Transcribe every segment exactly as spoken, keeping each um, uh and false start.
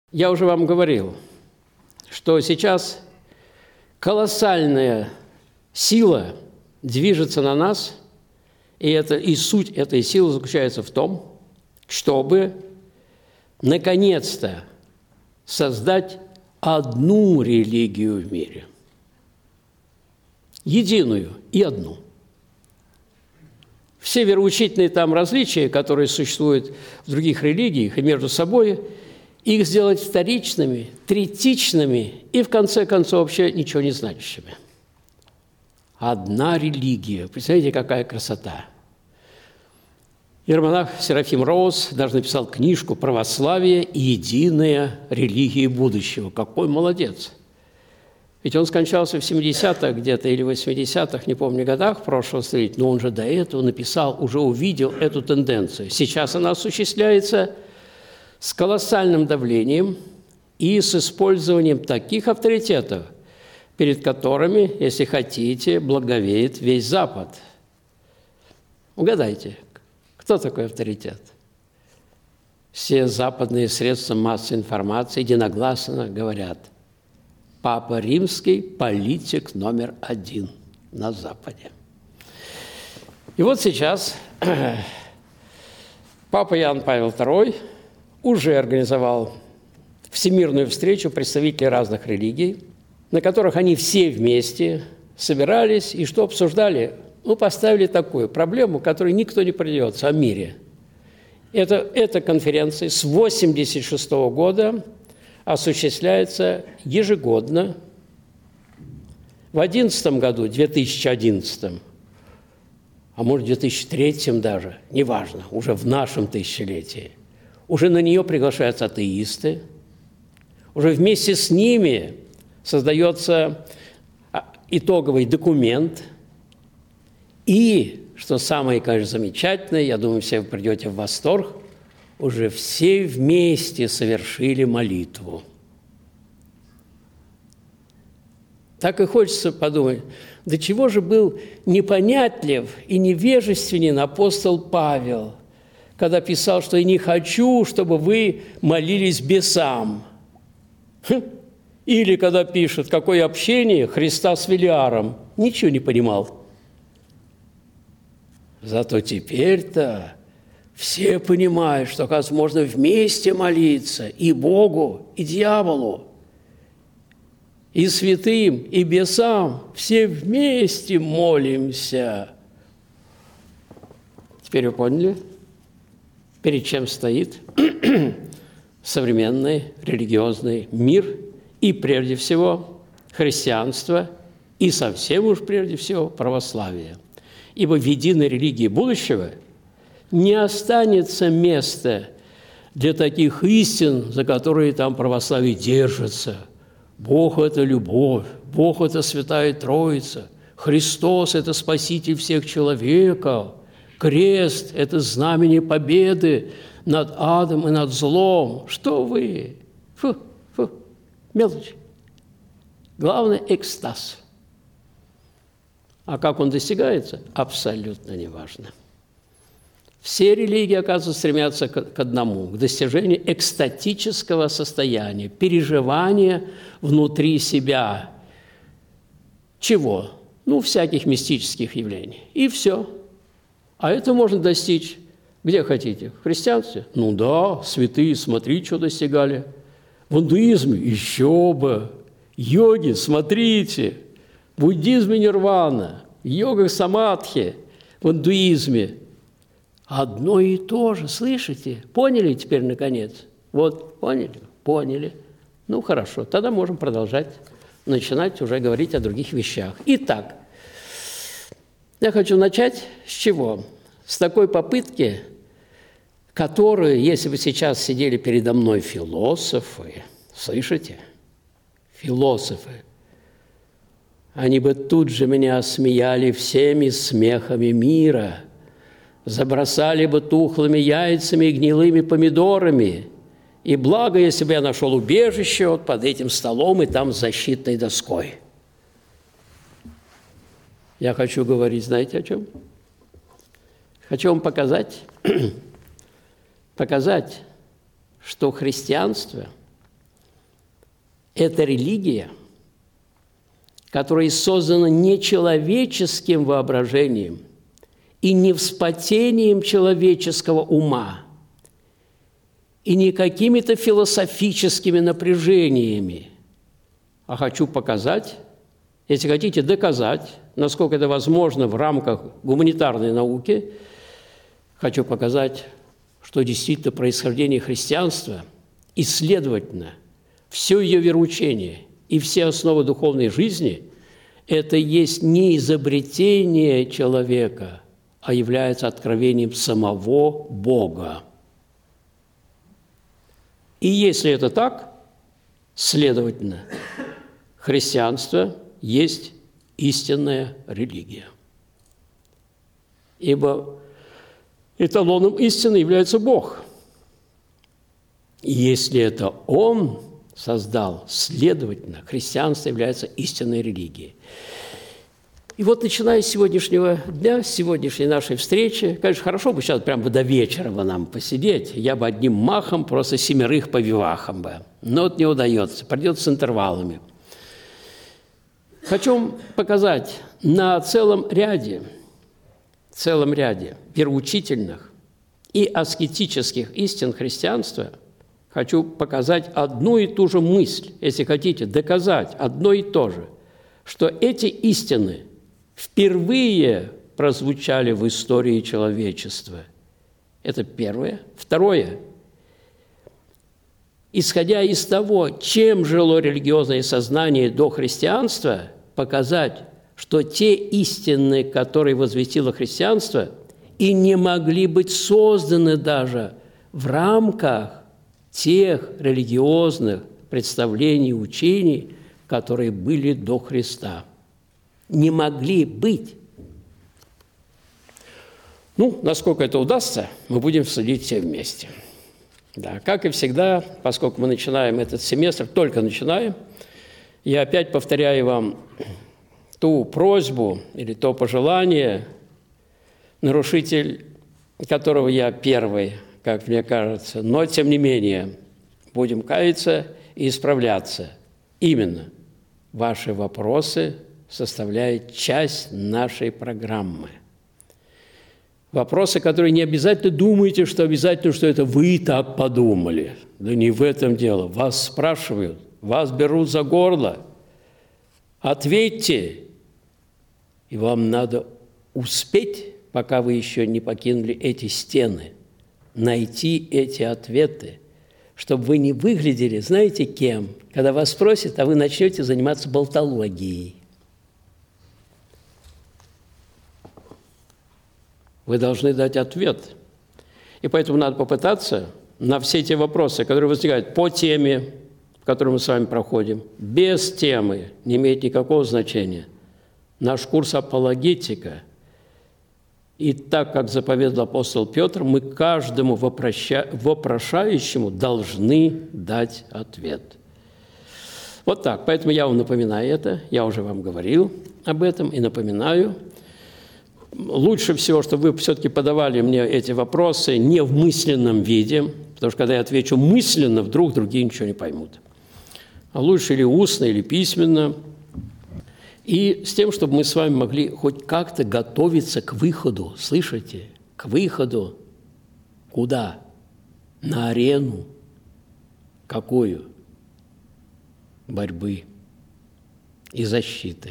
Я уже вам говорил, что сейчас колоссальная сила движется на нас, и, это, и суть этой силы заключается в том, чтобы наконец-то создать одну религию в мире. Единую и одну. Все вероучительные там различия, которые существуют в других религиях и между собой, их сделать вторичными, третичными и, в конце концов, вообще ничего не значащими. Одна религия. Представляете, какая красота. Иеромонах Серафим Роуз даже написал книжку «Православие и единая религия будущего». Какой молодец! Ведь он скончался в семидесятых где-то или восьмидесятых, не помню, годах прошлого столетия, но он же до этого написал, уже увидел эту тенденцию. Сейчас она осуществляется с колоссальным давлением и с использованием таких авторитетов, перед которыми, если хотите, благовеет весь Запад. Угадайте, кто такой авторитет? Все западные средства массовой информации единогласно говорят: Папа Римский – политик номер один на Западе. И вот сейчас Папа Иоанн Павел второй уже организовал всемирную встречу представителей разных религий, на которых они все вместе собирались и что обсуждали? Ну, поставили такую проблему, которой никто не придется, о мире. Это, эта конференция с восемьдесят шестого года осуществляется ежегодно. В одиннадцатом году, две тысячи одиннадцатом, а может, в две тысячи третьем даже, неважно, уже в нашем тысячелетии, уже на нее приглашаются атеисты, уже вместе с ними создается итоговый документ. И, что самое, конечно, замечательное, я думаю, все вы придете в восторг, уже все вместе совершили молитву. Так и хочется подумать, до чего же был непонятлив и невежественен апостол Павел, когда писал, что «я не хочу, чтобы вы молились бесам». Или когда пишет, какое общение Христа с Велиаром, ничего не понимал. Зато теперь-то все понимают, что, оказывается, можно вместе молиться и Богу, и дьяволу, и святым, и бесам. Все вместе молимся. Теперь вы поняли, перед чем стоит современный религиозный мир и, прежде всего, христианство, и совсем уж прежде всего православие. Ибо в единой религии будущего не останется места для таких истин, за которые там православие держится. Бог – это любовь, Бог – это Святая Троица, Христос – это Спаситель всех человеков, крест – это знамение победы над адом и над злом. Что вы? Фу, фу, мелочь. Главное – экстаз. А как он достигается? Абсолютно неважно. Все религии, оказывается, стремятся к одному, к достижению экстатического состояния, переживания внутри себя. Чего? Ну, всяких мистических явлений. И все. А это можно достичь где хотите. В христианстве? Ну да, святые, смотри, что достигали. В индуизме? Еще бы. Йоги, смотрите. В буддизме нирвана, в йогах самадхи, в индуизме. Одно и то же, слышите? Поняли теперь, наконец? Вот, поняли? Поняли. Ну, хорошо, тогда можем продолжать, начинать уже говорить о других вещах. Итак, я хочу начать с чего? С такой попытки, которую, если бы сейчас сидели передо мной философы, слышите? Философы, они бы тут же меня осмеяли всеми смехами мира, забросали бы тухлыми яйцами и гнилыми помидорами. И благо, если бы я нашел убежище вот под этим столом и там с защитной доской. Я хочу говорить, знаете, о чем? Хочу вам показать, показать, что христианство это религия, которая создана не человеческим воображением и не вспотением человеческого ума, и не какими-то философическими напряжениями, а хочу показать, если хотите доказать, насколько это возможно в рамках гуманитарной науки, хочу показать, что действительно происхождение христианства и, следовательно, все ее вероучение и все основы духовной жизни – это есть не изобретение человека, а является откровением самого Бога. И если это так, следовательно, христианство есть истинная религия. Ибо эталоном истины является Бог. И если это Он создал, следовательно, христианство является истинной религией. И вот, начиная с сегодняшнего дня, с сегодняшней нашей встречи, конечно, хорошо бы сейчас прямо до вечера бы нам посидеть, я бы одним махом просто семерых по вивахам бы. Но вот не удается, придется с интервалами. Хочу вам показать на целом ряде, целом ряде вероучительных и аскетических истин христианства, хочу показать одну и ту же мысль, если хотите, доказать одно и то же, что эти истины впервые прозвучали в истории человечества. Это первое. Второе. Исходя из того, чем жило религиозное сознание до христианства, показать, что те истины, которые возвестило христианство, и не могли быть созданы даже в рамках тех религиозных представлений и учений, которые были до Христа. Не могли быть. Ну, насколько это удастся, мы будем судить все вместе. Да, как и всегда, поскольку мы начинаем этот семестр, только начинаем, я опять повторяю вам ту просьбу или то пожелание, нарушитель которого я первый, как мне кажется, но, тем не менее, будем каяться и исправляться. Именно ваши вопросы составляют часть нашей программы. Вопросы, которые не обязательно думаете, что обязательно, что это вы так подумали. Да не в этом дело. Вас спрашивают, вас берут за горло. Ответьте. И вам надо успеть, пока вы еще не покинули эти стены, найти эти ответы, чтобы вы не выглядели, знаете, кем? Когда вас спросят, а вы начнете заниматься болтологией. Вы должны дать ответ. И поэтому надо попытаться на все те вопросы, которые возникают по теме, которую мы с вами проходим, без темы, не имеет никакого значения. Наш курс апологетика. И так, как заповедал апостол Петр, мы каждому вопроща... вопрошающему должны дать ответ. Вот так. Поэтому я вам напоминаю это. Я уже вам говорил об этом и напоминаю. Лучше всего, чтобы вы все-таки подавали мне эти вопросы не в мысленном виде, потому что когда я отвечу мысленно, вдруг другие ничего не поймут. А лучше или устно, или письменно. И с тем, чтобы мы с вами могли хоть как-то готовиться к выходу, слышите? К выходу. Куда? На арену. Какую? Борьбы и защиты.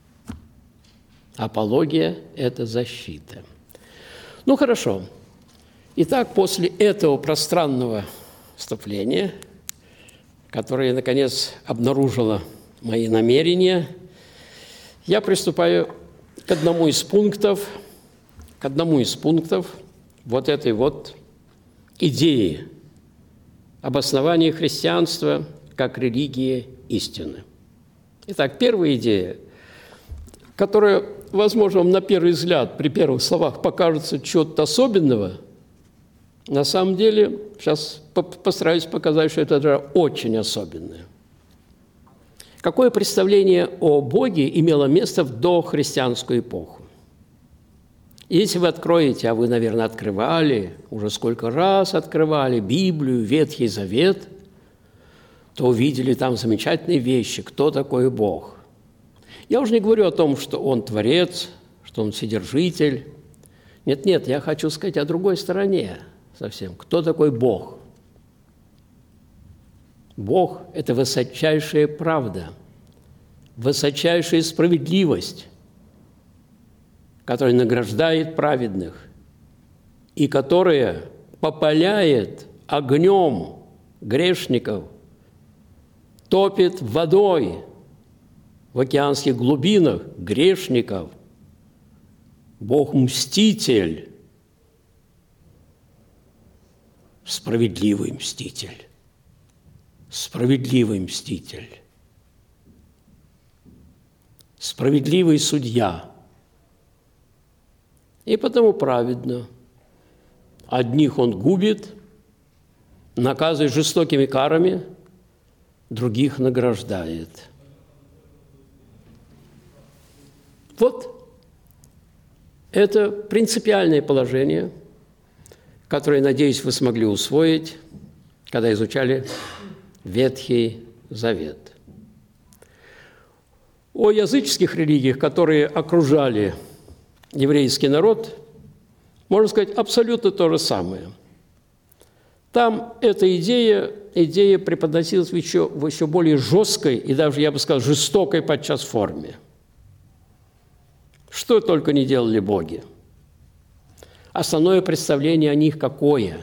Апология – это защита. Ну, хорошо. Итак, после этого пространного вступления, которое, наконец, обнаружило мои намерения, я приступаю к одному из пунктов, к одному из пунктов вот этой вот идеи обоснования христианства как религии истины. Итак, первая идея, которая, возможно, вам на первый взгляд, при первых словах покажется чего-то особенного, на самом деле, сейчас постараюсь показать, что это даже очень особенное. Какое представление о Боге имело место в дохристианскую эпоху? Если вы откроете, а вы, наверное, открывали, уже сколько раз открывали Библию, Ветхий Завет, то увидели там замечательные вещи, кто такой Бог. Я уже не говорю о том, что Он Творец, что Он Вседержитель. Нет-нет, я хочу сказать о другой стороне совсем. Кто такой Бог? Бог – это высочайшая правда, высочайшая справедливость, которая награждает праведных и которая попаляет огнем грешников, топит водой в океанских глубинах грешников. Бог – мститель, справедливый мститель, справедливый мститель, справедливый судья. И потому праведно. Одних Он губит, наказывает жестокими карами, других награждает. Вот это принципиальное положение, которое, надеюсь, вы смогли усвоить, когда изучали Ветхий Завет. О языческих религиях, которые окружали еврейский народ, можно сказать абсолютно то же самое. Там эта идея, идея преподносилась в еще, в еще более жесткой и даже, я бы сказал, жестокой подчас форме. Что только не делали боги. Основное представление о них какое?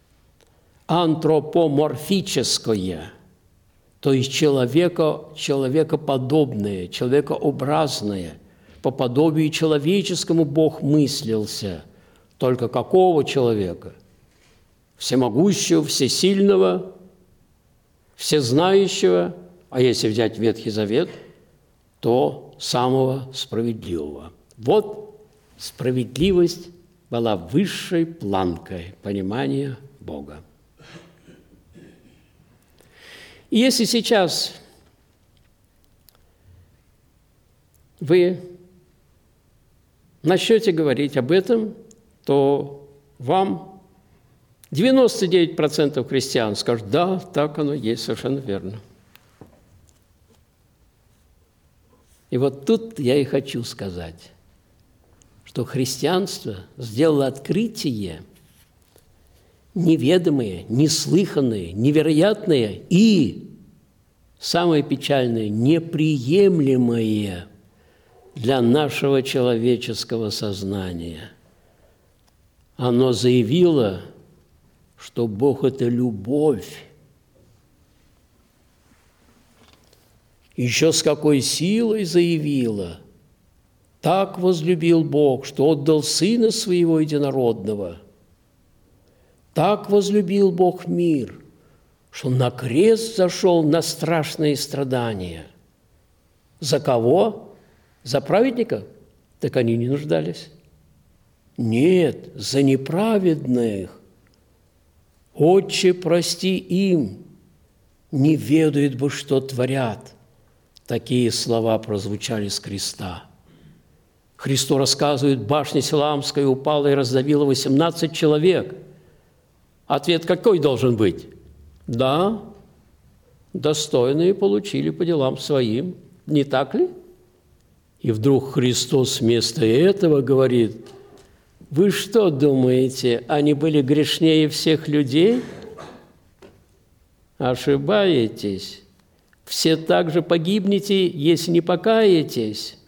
Антропоморфическое, то есть человека, человекоподобное, человекообразное. По подобию человеческому Бог мыслился. Только какого человека? Всемогущего, всесильного, всезнающего, а если взять Ветхий Завет, то самого справедливого. Вот справедливость была высшей планкой понимания Бога. И если сейчас вы начнете говорить об этом, то вам девяносто девять процентов христиан скажут: да, так оно есть, совершенно верно. И вот тут я и хочу сказать, что христианство сделало открытие неведомое, неслыханное, невероятное и, самое печальное, неприемлемое для нашего человеческого сознания. Оно заявило, что Бог – это любовь. Еще с какой силой заявило: так возлюбил Бог, что отдал Сына Своего Единородного. Так возлюбил Бог мир, что на крест зашел на страшные страдания. За кого? За праведников? Так они не нуждались. Нет, за неправедных. Отче, прости им, не ведают бы, что творят. Такие слова прозвучали с креста. Христос рассказывает: башня Силаамская упала и раздавила восемнадцать человек. Ответ какой должен быть? Да, достойные получили по делам своим. Не так ли? И вдруг Христос вместо этого говорит: вы что думаете, они были грешнее всех людей? Ошибаетесь. Все также погибнете, если не покаетесь.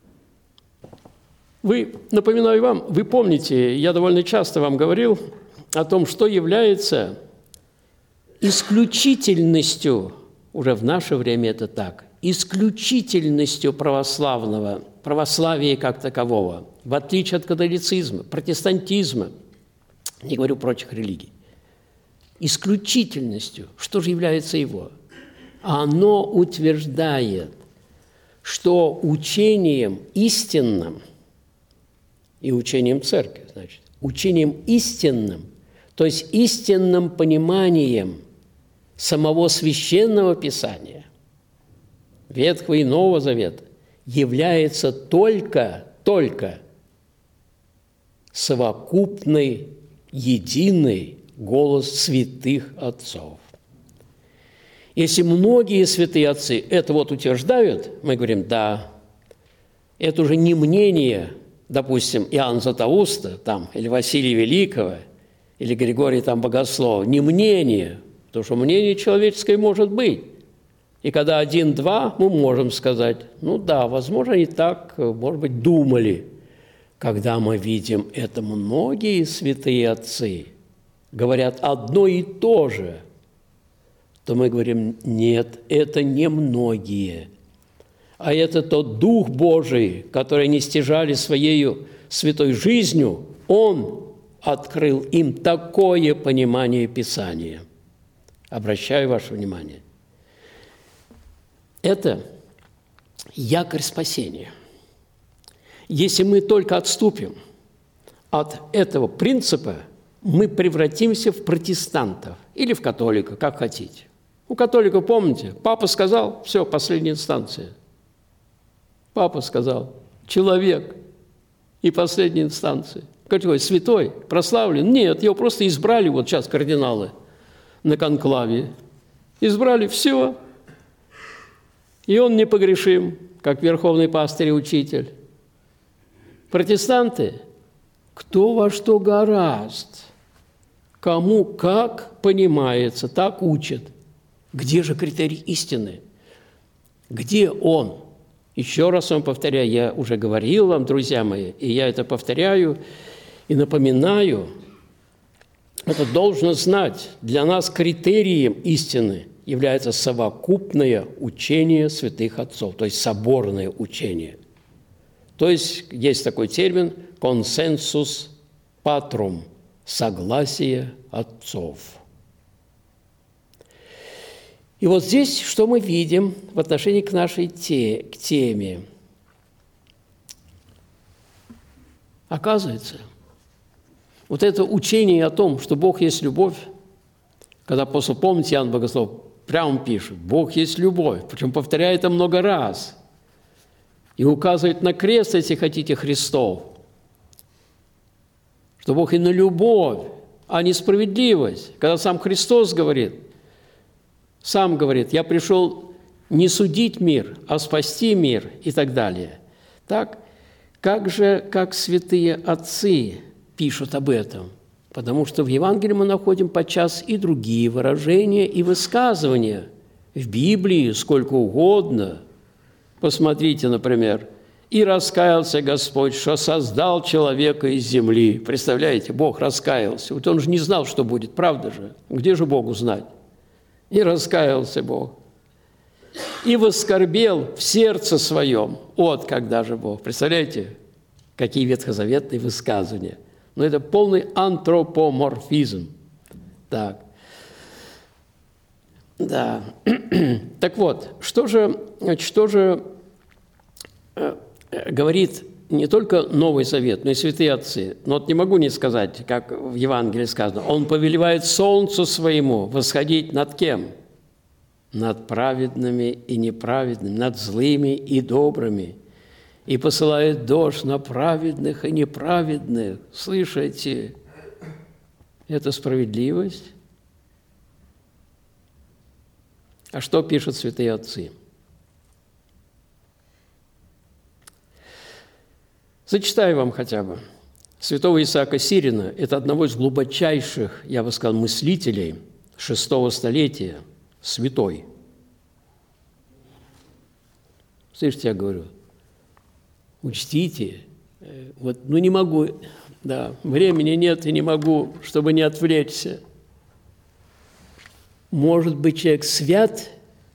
Вы, напоминаю вам, вы помните, я довольно часто вам говорил о том, что является исключительностью, уже в наше время это так, исключительностью православного, православия как такового, в отличие от католицизма, протестантизма, не говорю прочих религий. Исключительностью, что же является его? Оно утверждает, что учением истинным и учением церкви, значит, учением истинным, то есть истинным пониманием самого Священного Писания, Ветхого и Нового Завета, является только, только совокупный, единый голос святых отцов. Если многие святые отцы это вот утверждают, мы говорим, да, это уже не мнение, допустим, Иоанна Златоуста там, или Василия Великого, или Григория там, Богослова, не мнение, потому что мнение человеческое может быть. И когда один-два, мы можем сказать, ну да, возможно, они так, может быть, думали. Когда мы видим это, многие святые отцы говорят одно и то же, то мы говорим, нет, это не многие, а это тот Дух Божий, который они стяжали своей святой жизнью, Он открыл им такое понимание Писания. Обращаю ваше внимание. Это якорь спасения. Если мы только отступим от этого принципа, мы превратимся в протестантов или в католиков, как хотите. У католиков, помните, папа сказал, все, последняя инстанция. Папа сказал, человек и последняя инстанция. Какой святой, прославлен? Нет, его просто избрали, вот сейчас кардиналы на конклаве. Избрали, все. И он непогрешим, как верховный пастырь и учитель. Протестанты, кто во что горазд, кому как понимается, так учат. Где же критерий истины? Где он? Еще раз вам повторяю, я уже говорил вам, друзья мои, и я это повторяю и напоминаю, это должно знать, для нас критерием истины является совокупное учение святых отцов, то есть соборное учение. То есть есть такой термин «консенсус патрум» – согласие отцов. И вот здесь что мы видим в отношении к нашей те, к теме? Оказывается, вот это учение о том, что Бог есть любовь, когда апостол, помните, Иоанн Богослов прямо пишет, Бог есть любовь, причем повторяет это много раз, и указывает на крест, если хотите, Христов, что Бог и на любовь, а не справедливость. Когда сам Христос говорит, сам говорит, я пришел не судить мир, а спасти мир и так далее. Так, как же, как святые отцы пишут об этом? Потому что в Евангелии мы находим подчас и другие выражения и высказывания. В Библии сколько угодно. Посмотрите, например, «И раскаялся Господь, что создал человека из земли». Представляете, Бог раскаялся. Вот он же не знал, что будет, правда же? Где же Богу знать? И раскаялся Бог. «И воскорбел в сердце своем». Вот когда же Бог. Представляете, какие ветхозаветные высказывания. Но это полный антропоморфизм. Так. Да. Так вот, что же, что же э, говорит не только Новый Завет, но и святые отцы. Но вот не могу не сказать, как в Евангелии сказано. Он повелевает солнцу своему восходить над кем? Над праведными и неправедными, над злыми и добрыми. И посылает дождь на праведных и неправедных. Слышите? Это справедливость. А что пишут святые отцы? Зачитаю вам хотя бы. Святого Исаака Сирина – это одного из глубочайших, я бы сказал, мыслителей шестого столетия, святой. Слышите, я говорю, учтите, вот, ну не могу, да, времени нет и не могу, чтобы не отвлечься. Может быть, человек свят,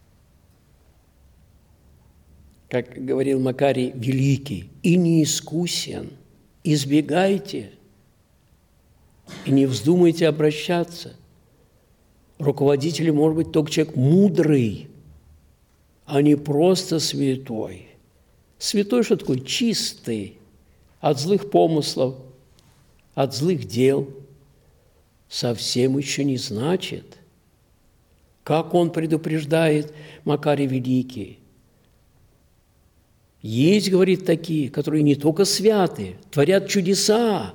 как говорил Макарий Великий, и неискусен. Избегайте и не вздумайте обращаться. Руководителем может быть только человек мудрый, а не просто святой. Святой что такое? Чистый, от злых помыслов, от злых дел. Совсем еще не значит, как он предупреждает Макарий Великий. Есть, говорит, такие, которые не только святы, творят чудеса,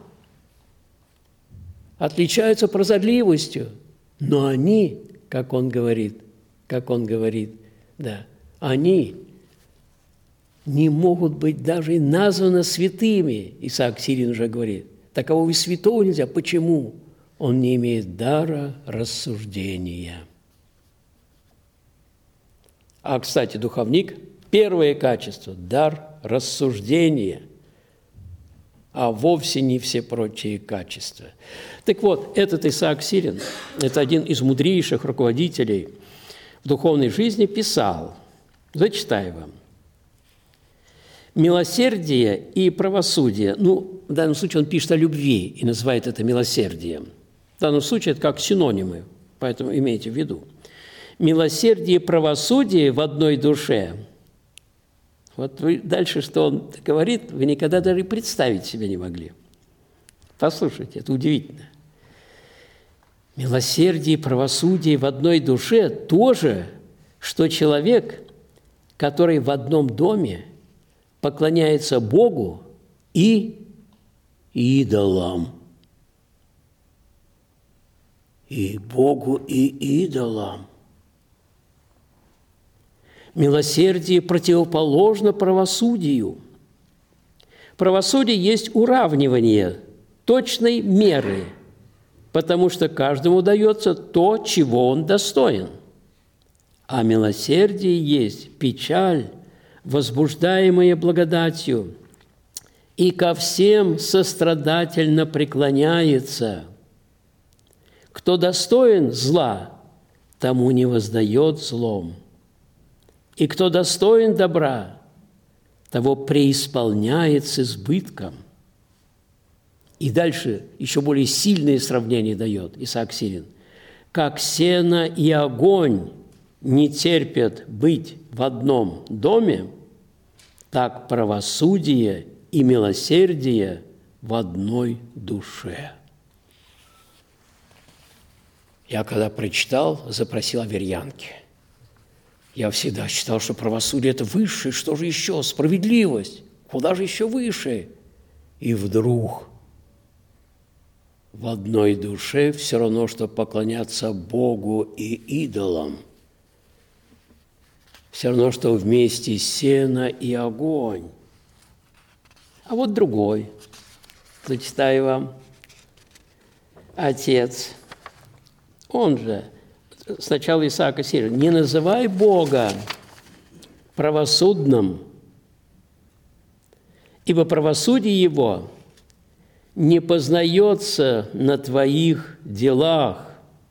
отличаются прозорливостью, но они, как он говорит, как он говорит, да, они не могут быть даже и названы святыми. Исаак Сирин уже говорит, такового и святого нельзя. Почему? Он не имеет дара рассуждения. А, кстати, духовник – первое качество – дар рассуждения, а вовсе не все прочие качества. Так вот, этот Исаак Сирин, это один из мудрейших руководителей в духовной жизни, писал, зачитаю вам, «Милосердие и правосудие». Ну, в данном случае он пишет о любви и называет это милосердием. В данном случае это как синонимы, поэтому имейте в виду. «Милосердие и правосудие в одной душе». Вот вы, дальше, что он говорит, вы никогда даже представить себе не могли. Послушайте, это удивительно. Милосердие и правосудие в одной душе – то же, что человек, который в одном доме поклоняется Богу и идолам. И Богу, и идолам. Милосердие противоположно правосудию. Правосудие есть уравнивание точной меры, потому что каждому дается то, чего он достоин. А милосердие есть печаль, возбуждаемая благодатью, и ко всем сострадательно преклоняется. Кто достоин зла, тому не воздает злом. И кто достоин добра, того преисполняет с избытком. И дальше еще более сильное сравнение дает Исаак Сирин. Как сено и огонь не терпят быть в одном доме, так правосудие и милосердие в одной душе. Я когда прочитал, запросил Аверьянки. Я всегда считал, что правосудие – это высшее, что же еще? Справедливость. Куда же еще выше? И вдруг в одной душе все равно, что поклоняться Богу и идолам. Все равно, что вместе сено и огонь. А вот другой. Зачитаю вам. Отец. Он же. Сначала Исаака Сирин. «Не называй Бога правосудным, ибо правосудие Его не познается на твоих делах.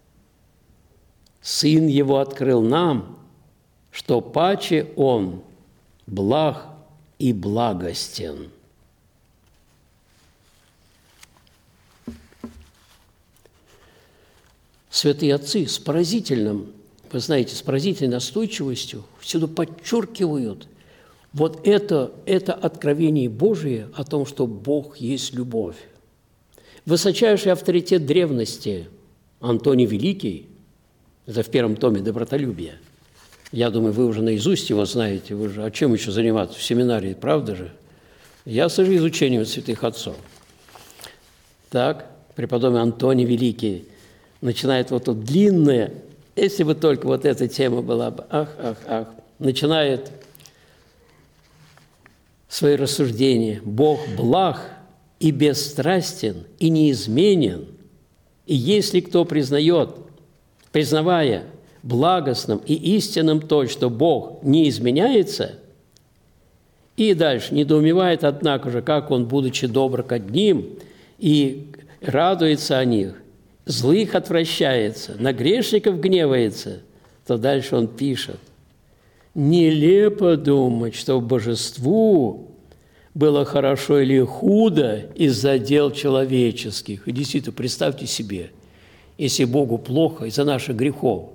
Сын Его открыл нам, что паче Он благ и благостен». Святые отцы с поразительным, вы знаете, с поразительной настойчивостью всюду подчеркивают вот это, это откровение Божие о том, что Бог есть любовь. Высочайший авторитет древности Антоний Великий, это в первом томе «Добротолюбие». Я думаю, вы уже наизусть его знаете, вы же, а чем еще заниматься в семинарии, правда же? Я сажу изучением святых отцов. Так, преподобный Антоний Великий начинает вот тут длинное, если бы только вот эта тема была бы, ах, ах, ах, начинает свои рассуждения. Бог благ и бесстрастен, и неизменен. И если кто признает, признавая благостным и истинным то, что Бог не изменяется, и дальше недоумевает, однако же, как Он, будучи добр к одним, и радуется о них, злых отвращается, на грешников гневается, то дальше он пишет: «Нелепо думать, что божеству было хорошо или худо из-за дел человеческих». И действительно, представьте себе, если Богу плохо из-за наших грехов.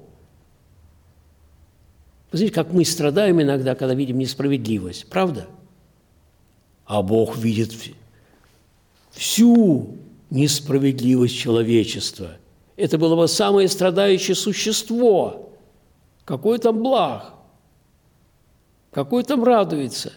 Вы знаете, как мы страдаем иногда, когда видим несправедливость, правда? А Бог видит всю несправедливость человечества. Это было бы самое страдающее существо. Какой там благ? Какой там радуется?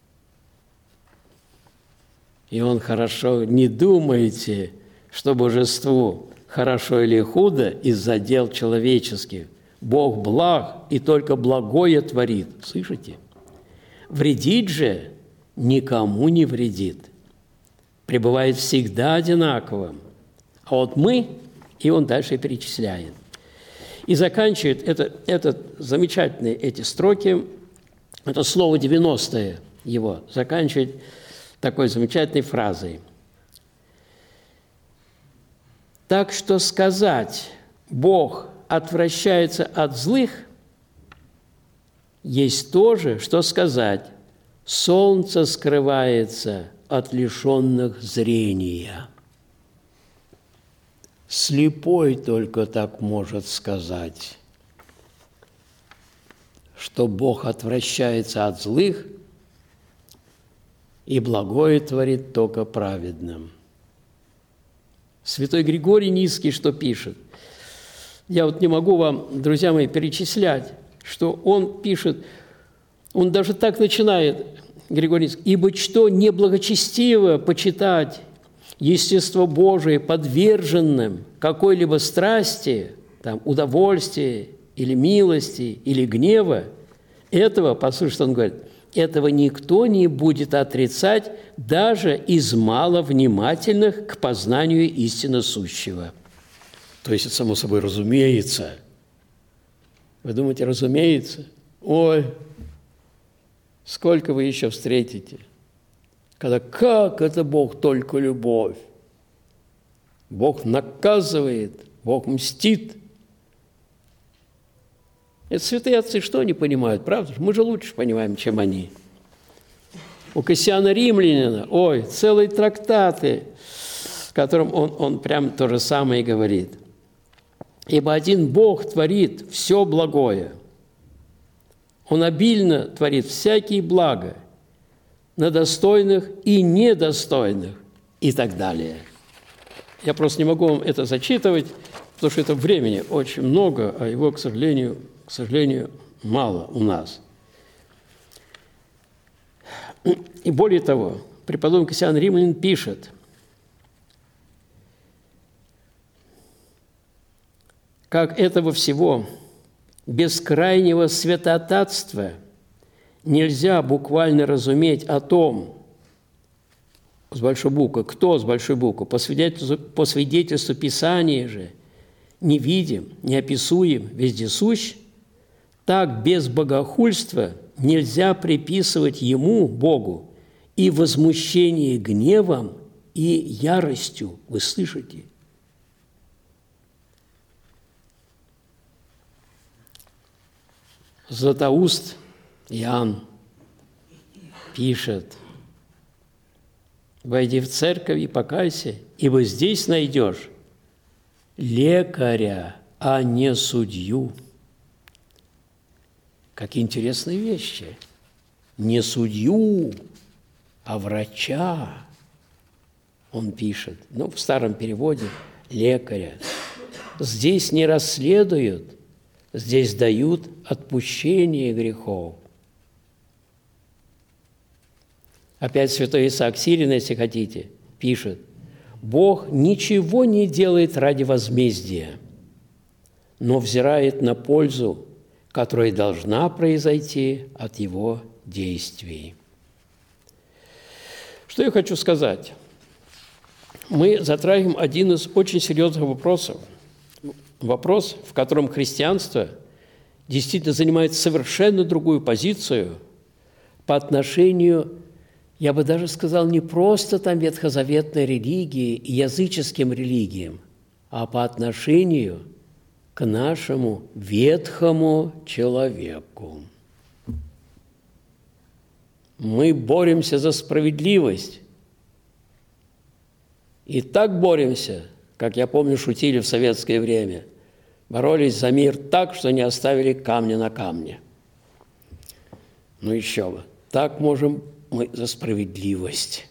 И он хорошо, не думайте, что божеству хорошо или худо из-за дел человеческих. Бог благ и только благое творит. Слышите? Вредит же никому не вредит. Пребывает всегда одинаковым. А вот мы, и он дальше перечисляет. И заканчивает это, это замечательные эти строки, это слово девяностое его, заканчивает такой замечательной фразой. Так что сказать «Бог отвращается от злых» есть то же, что сказать «Солнце скрывается от лишенных зрения». Слепой только так может сказать, что Бог отвращается от злых и благое творит только праведным. Святой Григорий Низкий что пишет? Я вот не могу вам, друзья мои, перечислять, что он пишет, он даже так начинает, Григорий Низкий, «Ибо что неблагочестиво почитать естество Божие подверженным какой-либо страсти, там, удовольствия или милости, или гнева, этого, послушайте, он говорит, этого никто не будет отрицать даже из маловнимательных к познанию истинно сущего». То есть, это само собой разумеется. Вы думаете, разумеется? Ой, сколько вы еще встретите, когда как это Бог только любовь. Бог наказывает, Бог мстит. Это святые отцы что не понимают, правда? Мы же лучше понимаем, чем они. У Кассиана Римлянина, ой, целые трактаты, в котором он, он прям то же самое говорит. «Ибо один Бог творит все благое. Он обильно творит всякие блага на достойных и недостойных» и так далее. Я просто не могу вам это зачитывать, потому что это времени очень много, а его, к сожалению, к сожалению, мало у нас. И более того, преподобный Кассиан Римлянин пишет, как этого всего бескрайнего святотатства нельзя буквально разуметь о том, с большой буквы, кто с большой буквы, по свидетельству, по свидетельству Писания же, невидим, неописуем, вездесущ, так без богохульства нельзя приписывать Ему, Богу, и возмущение гневом, и яростью. Вы слышите? Златоуст Иоанн пишет: «Войди в церковь и покайся, ибо здесь найдешь лекаря, а не судью». Какие интересные вещи. Не судью, а врача, он пишет. Ну, в старом переводе лекаря. Здесь не расследуют, здесь дают отпущение грехов. Опять святой Исаак Сирин, если хотите, пишет: «Бог ничего не делает ради возмездия, но взирает на пользу, которая должна произойти от Его действий». Что я хочу сказать? Мы затрагиваем один из очень серьезных вопросов. Вопрос, в котором христианство действительно занимает совершенно другую позицию по отношению, я бы даже сказал, не просто там ветхозаветной религии и языческим религиям, а по отношению к нашему ветхому человеку. Мы боремся за справедливость. И так боремся, как, я помню, шутили в советское время. Боролись за мир так, что не оставили камня на камне. Ну еще бы. Так можем мы за справедливость.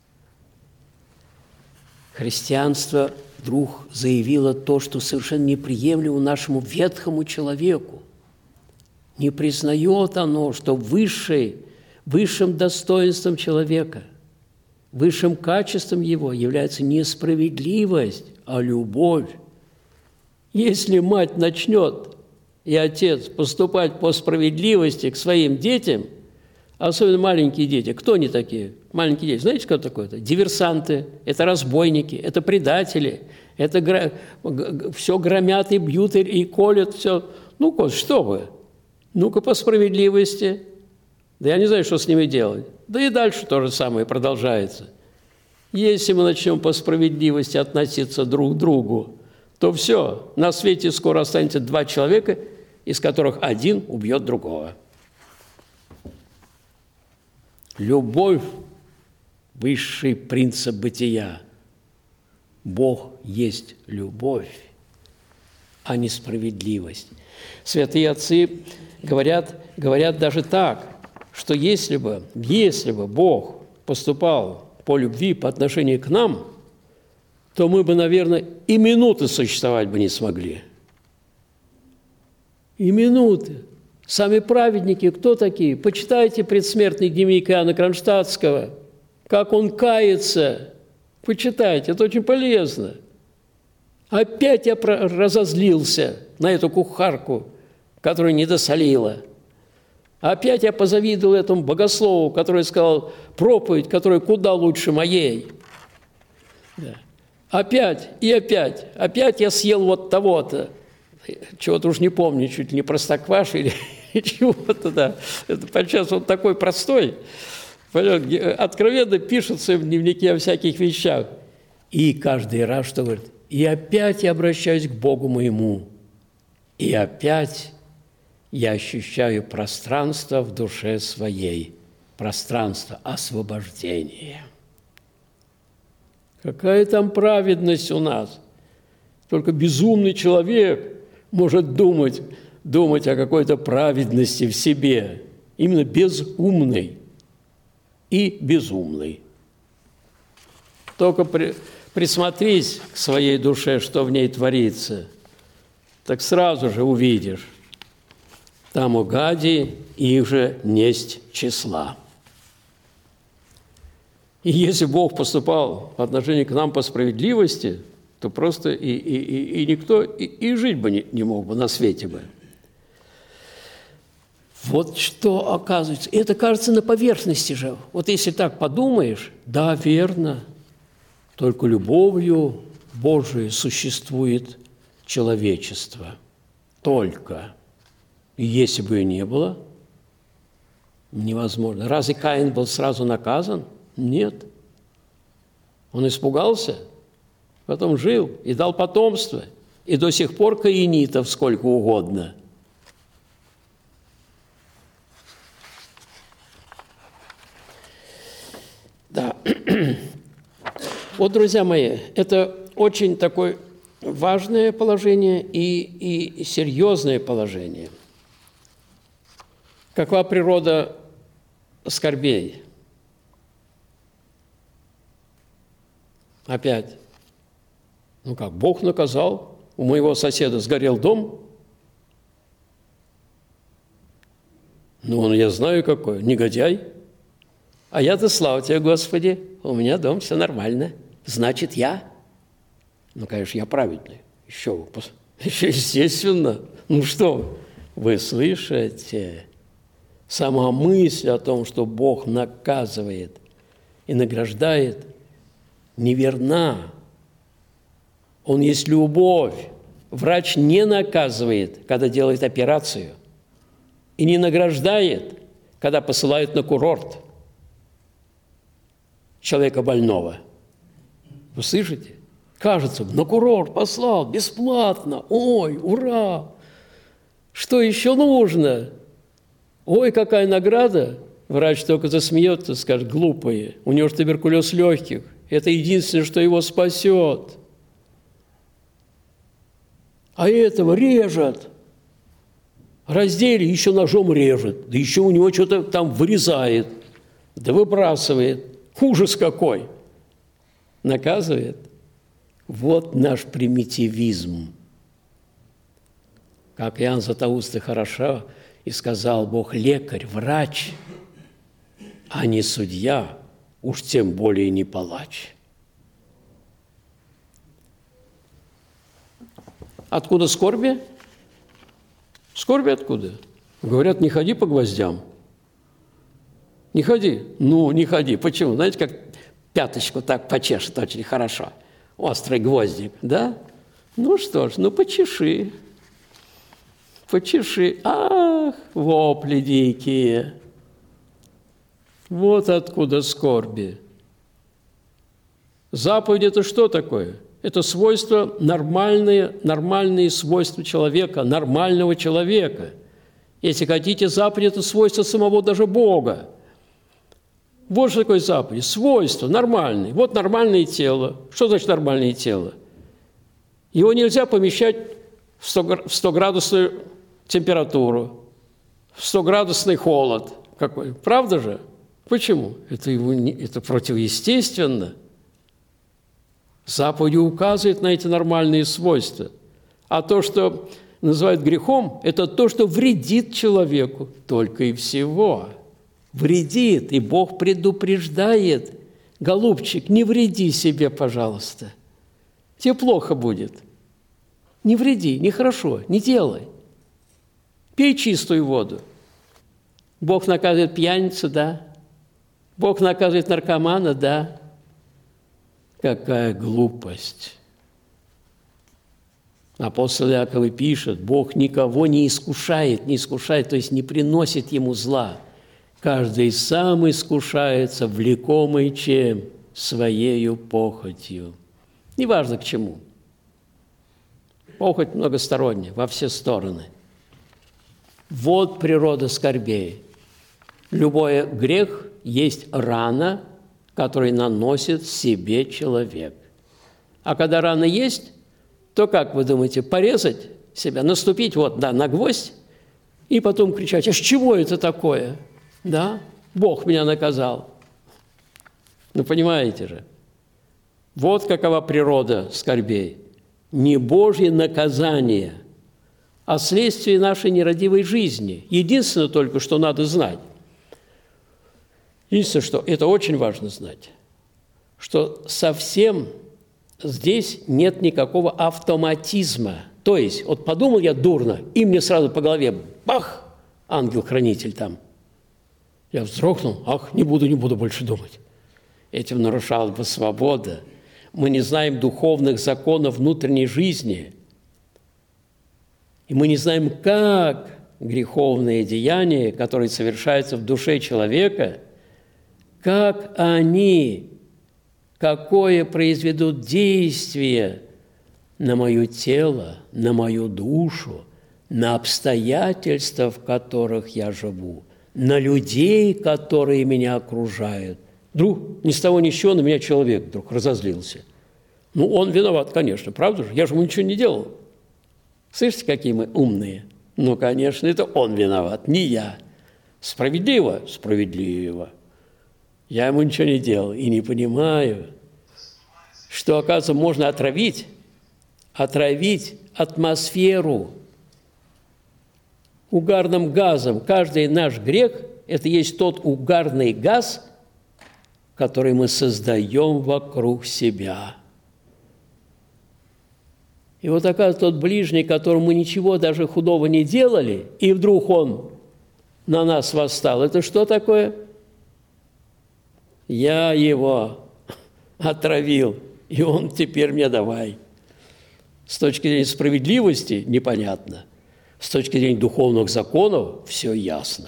Христианство вдруг заявило то, что совершенно неприемлемо нашему ветхому человеку. Не признает оно, что высшей, высшим достоинством человека, высшим качеством его является не справедливость, а любовь. Если мать начнет и отец поступать по справедливости к своим детям, особенно маленькие дети. Кто они такие? Маленькие дети. Знаете, кто такое? Это диверсанты, это разбойники, это предатели, это гра... все громят и бьют, и колят, все. Ну-ка, что вы? Ну-ка, по справедливости. Да я не знаю, что с ними делать. Да и дальше то же самое продолжается. Если мы начнем по справедливости относиться друг к другу, то все, на свете скоро останется два человека, из которых один убьет другого. Любовь – высший принцип бытия. Бог есть любовь, а не справедливость. Святые отцы говорят, говорят даже так, что если бы, если бы Бог поступал по любви по отношению к нам, то мы бы, наверное, и минуты существовать бы не смогли. И минуты. Сами праведники, кто такие? Почитайте предсмертный дневник Иоанна Кронштадтского, как он кается. Почитайте, это очень полезно. Опять я разозлился на эту кухарку, которая не досолила. Опять я позавидовал этому богослову, который сказал проповедь, которая куда лучше моей. Да. Опять и опять. Опять я съел вот того-то. Чего-то уж не помню, чуть ли не простокваши или чего-то, да. Это подчас он такой простой. Откровенно пишется в дневнике о всяких вещах. И каждый раз, что говорит, и опять я обращаюсь к Богу моему. И опять я ощущаю пространство в душе своей. Пространство освобождения. Какая там праведность у нас? Только безумный человек может думать, думать о какой-то праведности в себе. Именно безумный и безумный. Только при, присмотрись к своей душе, что в ней творится, так сразу же увидишь. Там у гади их же несть числа. И если Бог поступал по отношению к нам по справедливости, то просто и, и, и, и никто и, и жить бы не, не мог бы на свете бы. Вот что оказывается. И это кажется на поверхности же. Вот если так подумаешь, да, верно, только любовью Божией существует человечество. Только. И если бы ее не было, невозможно. Разве Каин был сразу наказан? Нет. Он испугался, потом жил и дал потомство, и до сих пор каинитов сколько угодно. Да. Вот, друзья мои, это очень такое важное положение и, и серьезное положение. Какова природа скорбей? Опять. Ну как, Бог наказал, у моего соседа сгорел дом. Ну, он, я знаю какой, негодяй. А я-то, слава тебе, Господи, у меня дом, все нормально. Значит, я? Ну, конечно, я праведный. Еще, еще естественно. Ну что, вы слышите? Сама мысль о том, что Бог наказывает и награждает, неверна. Он есть любовь. Врач не наказывает, когда делает операцию, и не награждает, когда посылают на курорт человека больного. Вы слышите? Кажется, на курорт послал, бесплатно. Ой, ура! Что еще нужно? Ой, какая награда! Врач только засмеется, скажет, глупые. У него же туберкулез легких. Это единственное, что его спасет. А этого режет. Раздели, еще ножом режет. Да еще у него что-то там вырезает. Да выбрасывает. Ужас какой! Наказывает. Вот наш примитивизм. Как Иоанн Златоуст хорошо и сказал, Бог лекарь, врач, а не судья, уж тем более не палач. Откуда скорби? Скорби откуда? Говорят, не ходи по гвоздям. Не ходи. Ну, не ходи. Почему? Знаете, как пяточку так почешет очень хорошо. Острый гвоздик, да? Ну что ж, ну почеши. Почеши. Ах, вопли дикие. Вот откуда скорби. Заповедь – это что такое? Это свойства, нормальные, нормальные свойства человека, нормального человека. Если хотите, заповедь – это свойство самого даже Бога. Вот что такое заповедь. Свойства нормальные. Вот нормальное тело. Что значит нормальное тело? Его нельзя помещать в стоградусную температуру, в стоградусный холод. Какой? Правда же? Почему? Это, его не, это противоестественно. Заповедь указывает на эти нормальные свойства. А то, что называют грехом, это то, что вредит человеку только и всего. Вредит, и Бог предупреждает. Голубчик, не вреди себе, пожалуйста. Тебе плохо будет. Не вреди, нехорошо, не делай. Пей чистую воду. Бог наказывает пьяницу, да. Бог наказывает наркомана, да. Какая глупость. Апостол Иаков пишет, Бог никого не искушает, не искушает, то есть не приносит ему зла. Каждый сам искушается, влекомый чем? Своею похотью. Неважно к чему. Похоть многосторонняя, во все стороны. Вот природа скорбей. Любой грех есть рана, которую наносит себе человек. А когда рана есть, то как вы думаете, порезать себя, наступить вот да, на гвоздь и потом кричать, а с чего это такое? Да, Бог меня наказал. Ну, понимаете же. Вот какова природа скорбей. Не Божье наказание, а следствие нашей нерадивой жизни. Единственное только, что надо знать. Единственное, что это очень важно знать, что совсем здесь нет никакого автоматизма. То есть, вот подумал я дурно, и мне сразу по голове бах, ангел-хранитель там. Я вздрогнул, ах, не буду, не буду больше думать. Этим нарушалась бы свобода. Мы не знаем духовных законов внутренней жизни. И мы не знаем, как греховные деяния, которые совершаются в душе человека, как они, какое произведут действие на мое тело, на мою душу, на обстоятельства, в которых я живу, на людей, которые меня окружают. Вдруг ни с того ни с сего на меня человек вдруг разозлился. Ну, он виноват, конечно, правда же? Я же ему ничего не делал. Слышите, какие мы умные? Ну, конечно, это он виноват, не я. Справедливо? Справедливо. Я ему ничего не делал и не понимаю, что, оказывается, можно отравить, отравить атмосферу угарным газом. Каждый наш грех – это есть тот угарный газ, который мы создаем вокруг себя. И вот, оказывается, тот ближний, которому мы ничего даже худого не делали, и вдруг он на нас восстал, это что такое? Я его отравил, и он теперь мне давай. С точки зрения справедливости непонятно, с точки зрения духовных законов все ясно.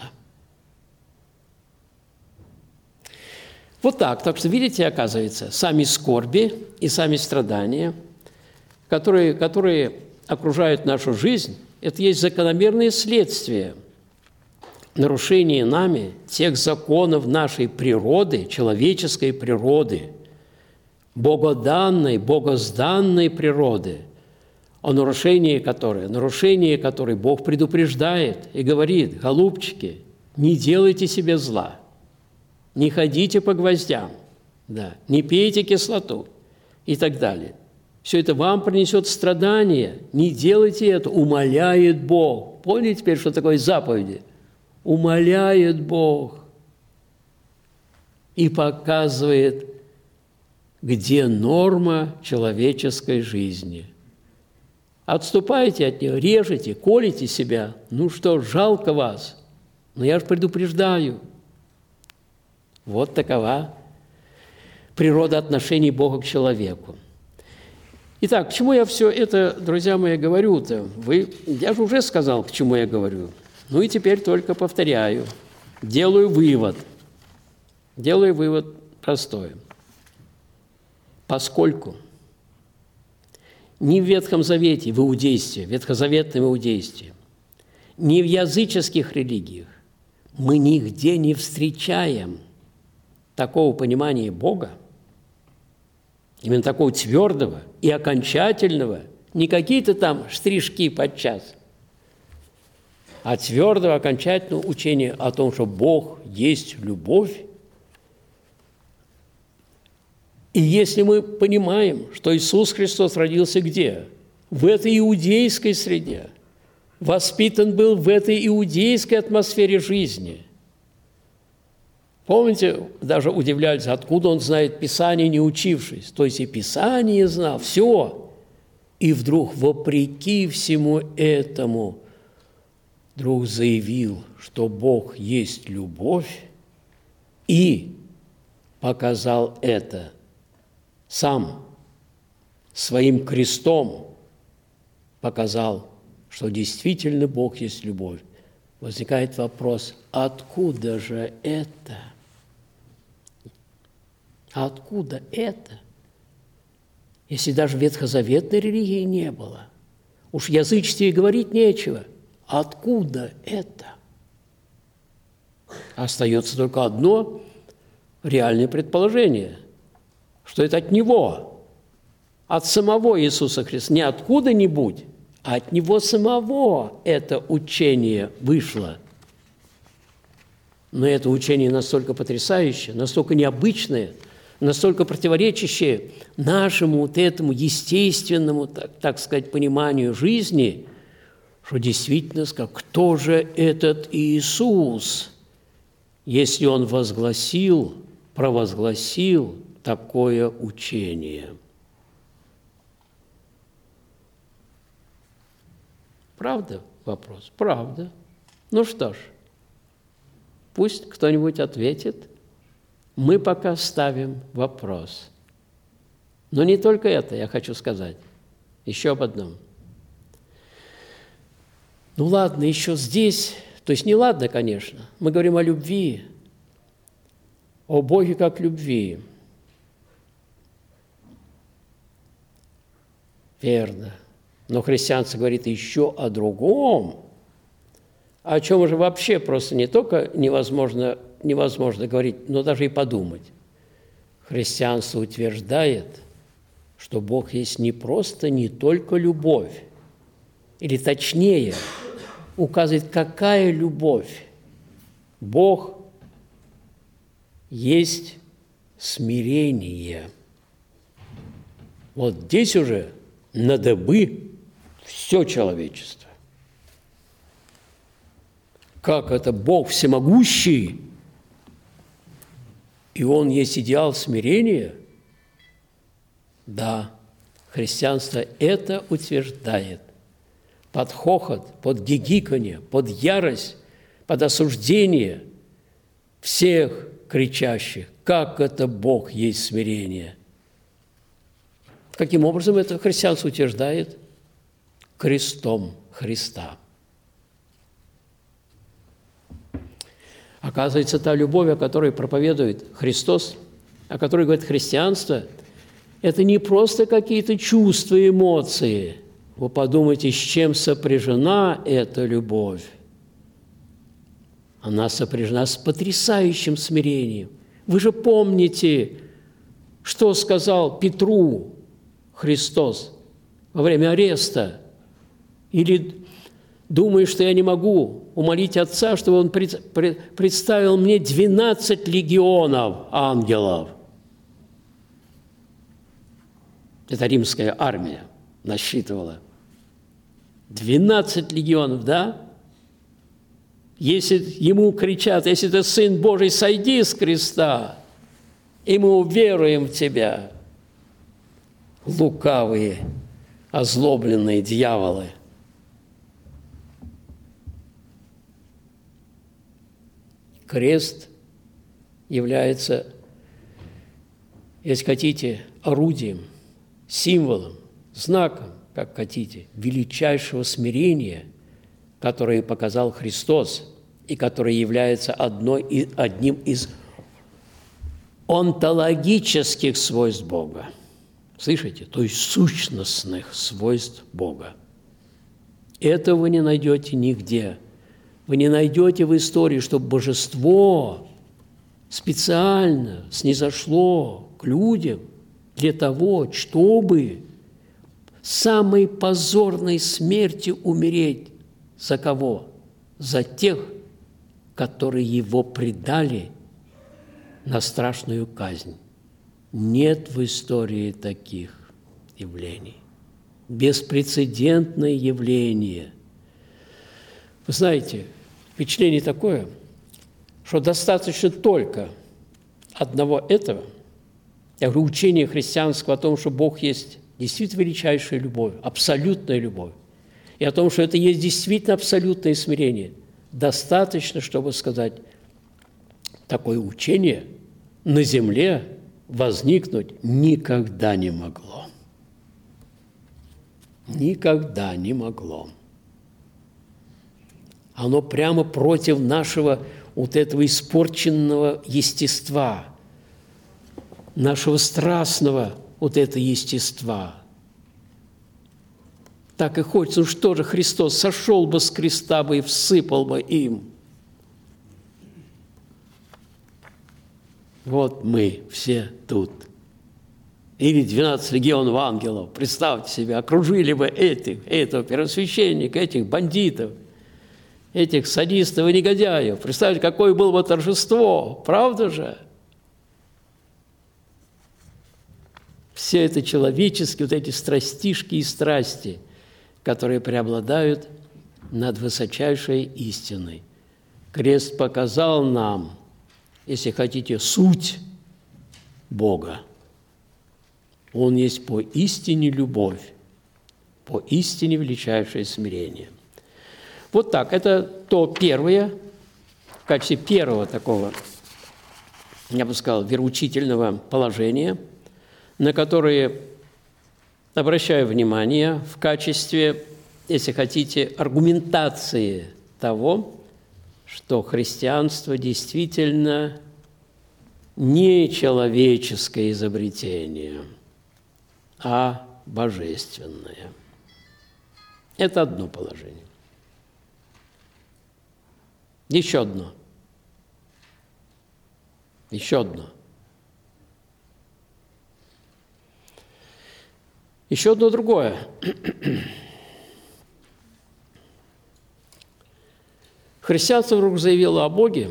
Вот так. Так что, видите, оказывается, сами скорби и сами страдания, которые, которые окружают нашу жизнь, это есть закономерные следствия нарушения нами тех законов нашей природы, человеческой природы, богоданной, богозданной природы, о нарушении которой, нарушении которой Бог предупреждает и говорит: голубчики, не делайте себе зла, не ходите по гвоздям, да, не пейте кислоту и так далее. Все это вам принесет страдания, не делайте это, умоляет Бог. Помните теперь, что такое заповеди? Умоляет Бог и показывает, где норма человеческой жизни. отступаете от нее, режете, колите себя. Ну что, жалко вас. Но я же предупреждаю. Вот такова природа отношений Бога к человеку. Итак, к чему я все это, друзья мои, говорю-то? Вы, я же уже сказал, к чему я говорю. Ну и теперь только повторяю. Делаю вывод. Делаю вывод простой. Поскольку ни в Ветхом Завете, в иудействе, в ветхозаветном иудействе, ни в языческих религиях мы нигде не встречаем такого понимания Бога, именно такого твердого и окончательного, не какие-то там штришки подчас, а твердого, окончательного учения о том, что Бог есть любовь. И если мы понимаем, что Иисус Христос родился где? В этой иудейской среде, воспитан был в этой иудейской атмосфере жизни. Помните, даже удивлялись, откуда он знает Писание, не учившись. То есть и Писание знал, все. И вдруг, вопреки всему этому, вдруг заявил, что Бог есть любовь, и показал это сам своим крестом, показал, что действительно Бог есть любовь. Возникает вопрос, откуда же это? Откуда это? Если даже ветхозаветной религии не было. Уж в язычестве и говорить нечего. Откуда это? Остается только одно реальное предположение, что это от Него, от самого Иисуса Христа, не откуда-нибудь, а от Него самого это учение вышло. Но это учение настолько потрясающее, настолько необычное, настолько противоречащее нашему вот этому естественному, так, так сказать, пониманию жизни, что действительно, кто же этот Иисус, если Он возгласил, провозгласил такое учение? Правда вопрос? Правда. Ну что ж, пусть кто-нибудь ответит. Мы пока ставим вопрос. Но не только это я хочу сказать. Еще об одном. Ну ладно, еще здесь, то есть не ладно, конечно, мы говорим о любви, о Боге как любви. Верно. Но христианство говорит еще о другом, о чем уже вообще просто не только невозможно, невозможно говорить, но даже и подумать. Христианство утверждает, что Бог есть не просто, не только любовь, или точнее, указывает, какая любовь. Бог есть смирение. Вот здесь уже на дыбы все человечество. Как это Бог всемогущий, и Он есть идеал смирения? Да, христианство это утверждает. Под хохот, под гигиканье, под ярость, под осуждение всех кричащих, как это Бог есть смирение. Каким образом это христианство утверждает? Крестом Христа. Оказывается, та любовь, о которой проповедует Христос, о которой говорит христианство, это не просто какие-то чувства, эмоции. Вы подумайте, с чем сопряжена эта любовь. Она сопряжена с потрясающим смирением. Вы же помните, что сказал Петру Христос во время ареста? Или думаешь, что я не могу умолить Отца, чтобы Он представил мне двенадцать легионов ангелов? Это римская армия насчитывала. двенадцать легионов, да? Если ему кричат, если ты Сын Божий, сойди с креста, и мы уверуем в тебя. Лукавые озлобленные дьяволы. Крест является, если хотите, орудием, символом, знаком, как хотите, величайшего смирения, которое показал Христос и которое является одной, одним из онтологических свойств Бога. Слышите? То есть сущностных свойств Бога. Этого вы не найдете нигде. Вы не найдете в истории, чтобы божество специально снизошло к людям для того, чтобы самой позорной смертью умереть. За кого? За тех, которые его предали на страшную казнь. Нет в истории таких явлений. Беспрецедентное явление. Вы знаете, впечатление такое, что достаточно только одного этого, я говорю, учения христианского о том, что Бог есть действительно величайшая любовь, абсолютная любовь, и о том, что это есть действительно абсолютное смирение, достаточно, чтобы сказать, такое учение на земле возникнуть никогда не могло. Никогда не могло. Оно прямо против нашего вот этого испорченного естества, нашего страстного вот этого естества. Так и хочется, ну что же, Христос сошел бы с креста бы и всыпал бы им. Вот мы все тут. Или двенадцать легионов ангелов, представьте себе, окружили бы этих, этого первосвященника, этих бандитов, этих садистов и негодяев. Представьте, какое было бы торжество, правда же? Все это человеческие, вот эти страстишки и страсти, которые преобладают над высочайшей истиной. Крест показал нам, если хотите, суть Бога. Он есть поистине любовь, поистине величайшее смирение. Вот так, это то первое, в качестве первого такого, я бы сказал, вероучительного положения, на которое обращаю внимание в качестве, если хотите, аргументации того, что христианство действительно не человеческое изобретение, а божественное. Это одно положение. Еще одно. Еще одно. Еще одно другое. Христианство вдруг заявило о Боге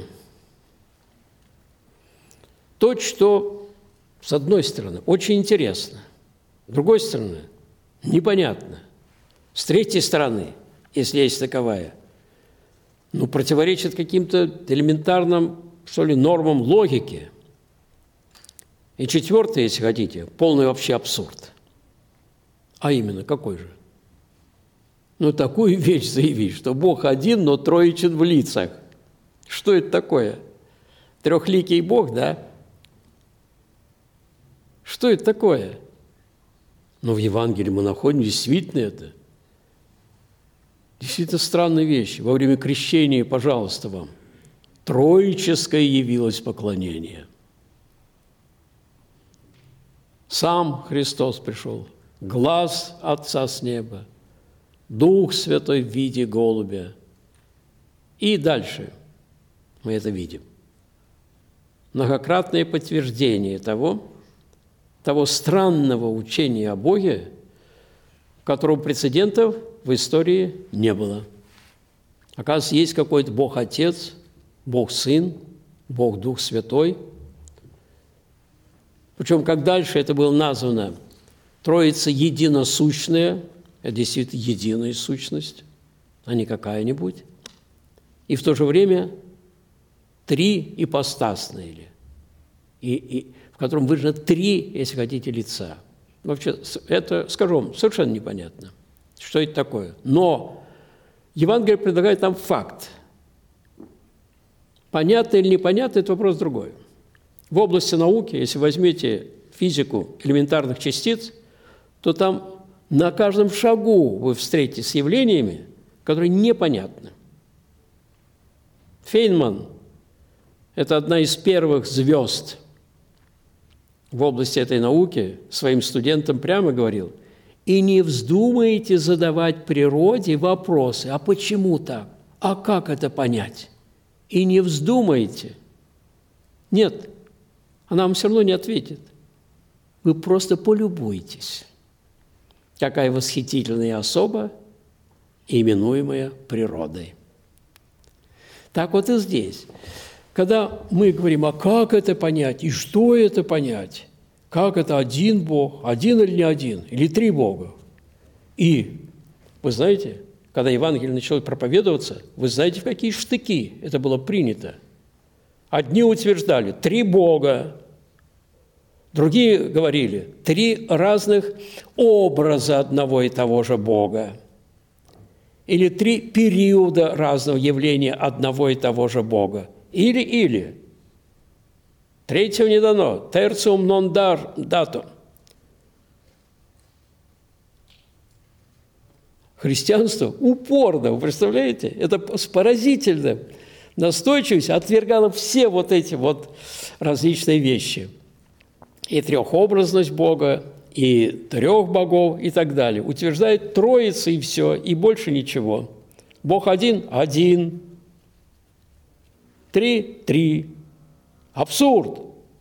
то, что, с одной стороны, очень интересно, с другой стороны, непонятно, с третьей стороны, если есть таковая, ну, противоречит каким-то элементарным, что ли, нормам логики. И четвертое, если хотите, полный вообще абсурд. А именно, какой же? Ну, такую вещь заявить, что Бог один, но троичен в лицах. Что это такое? Трехликий Бог, да? Что это такое? Но в Евангелии мы находим действительно это. Действительно странная вещь. Во время крещения, пожалуйста, вам, троическое явилось поклонение. Сам Христос пришел, глаз Отца с неба, Дух Святой в виде голубя. И дальше мы это видим. Многократное подтверждение того, того странного учения о Боге, которого прецедентов в истории не было. Оказывается, есть какой-то Бог-Отец, Бог-Сын, Бог-Дух Святой. Причем, как дальше это было названо, Троица единосущная, это действительно единая сущность, а не какая-нибудь. И в то же время три ипостасные, и, и, в котором выражено три, если хотите, лица. Вообще, это, скажу вам, совершенно непонятно, что это такое. Но Евангелие предлагает нам факт. Понятно или непонятно – это вопрос другой. В области науки, если возьмете физику элементарных частиц, то там на каждом шагу вы встретитесь с явлениями, которые непонятны. Фейнман – это одна из первых звезд в области этой науки, своим студентам прямо говорил: «И не вздумайте задавать природе вопросы, а почему так, а как это понять? И не вздумайте». Нет, она вам все равно не ответит. Вы просто полюбуйтесь, какая восхитительная особа, именуемая природой. Так вот и здесь. Когда мы говорим, а как это понять, и что это понять, как это один Бог, один или не один, или три Бога. И, вы знаете, когда Евангелие начало проповедоваться, вы знаете, в какие штыки это было принято. Одни утверждали три Бога, другие говорили три разных образа одного и того же Бога, или три периода разного явления одного и того же Бога. Или-или. Третьего не дано. Tertium non datum. Христианство упорно, вы представляете? Это с поразительной настойчивостью отвергало все вот эти вот различные вещи. И трехобразность Бога, и трех богов, и так далее. Утверждает Троица, и все, и больше ничего. Бог один – один. Три – три. Абсурд.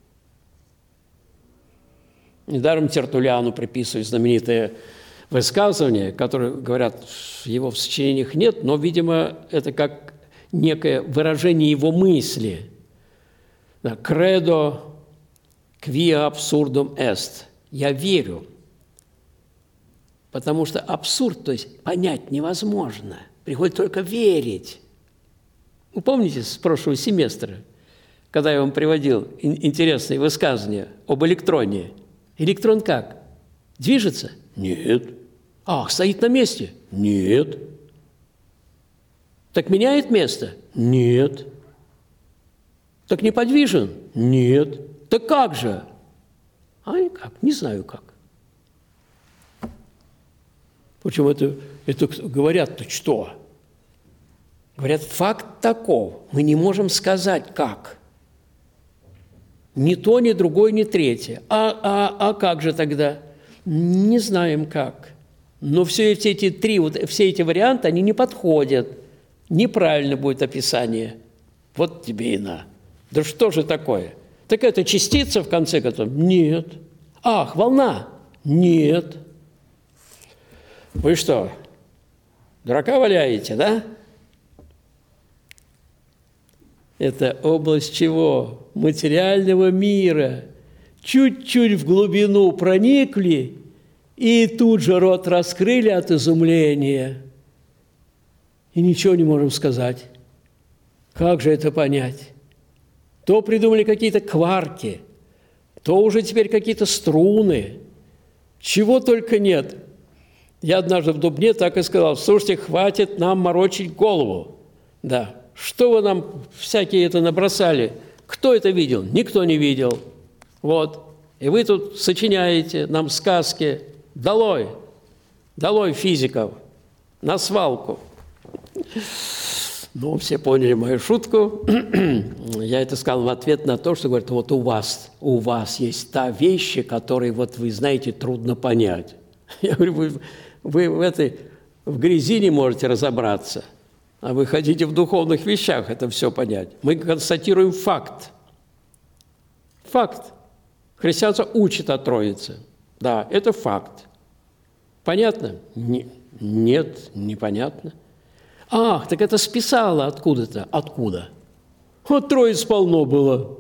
Недаром Тертуллиану приписывают знаменитое высказывание, которое, говорят, его в сочинениях нет, но, видимо, это как некое выражение его мысли. «Credo quia absurdum est». Я верю, потому что абсурд, то есть понять невозможно, приходится только верить. Вы помните с прошлого семестра, когда я вам приводил интересные высказывания об электроне? Электрон как? Движется? Нет. А, стоит на месте? Нет. Так меняет место? Нет. Так неподвижен? Нет. Так как же? А никак, не знаю как. Почему это, это говорят-то что? Говорят, факт таков, мы не можем сказать как. Ни то, ни другое, ни третье. А, а, а как же тогда? Не знаем как. Но все эти три, вот, все эти варианты, они не подходят. Неправильно будет описание. Вот тебе и на. Да что же такое? Так это частица, в конце концов? Нет. Ах, волна? Нет. Вы что, дурака валяете, да? Это область чего? Материального мира. Чуть-чуть в глубину проникли, и тут же рот раскрыли от изумления. И ничего не можем сказать. Как же это понять? То придумали какие-то кварки, то уже теперь какие-то струны. Чего только нет. Я однажды в Дубне так и сказал: слушайте, хватит нам морочить голову. Да, что вы нам всякие это набросали? Кто это видел? Никто не видел. Вот. И вы тут сочиняете нам сказки. Долой! Долой физиков! На свалку! Ну, все поняли мою шутку. Я это сказал в ответ на то, что говорят, вот у вас, у вас есть та вещь, которую, вот вы знаете, трудно понять. Я говорю, вы, вы в этой, в грязи не можете разобраться, а вы хотите в духовных вещах это все понять. Мы констатируем факт. Факт. Христианство учит о Троице. Да, это факт. Понятно? Не, нет, непонятно. Ах, так это списало откуда-то. Откуда? Вот Троиц полно было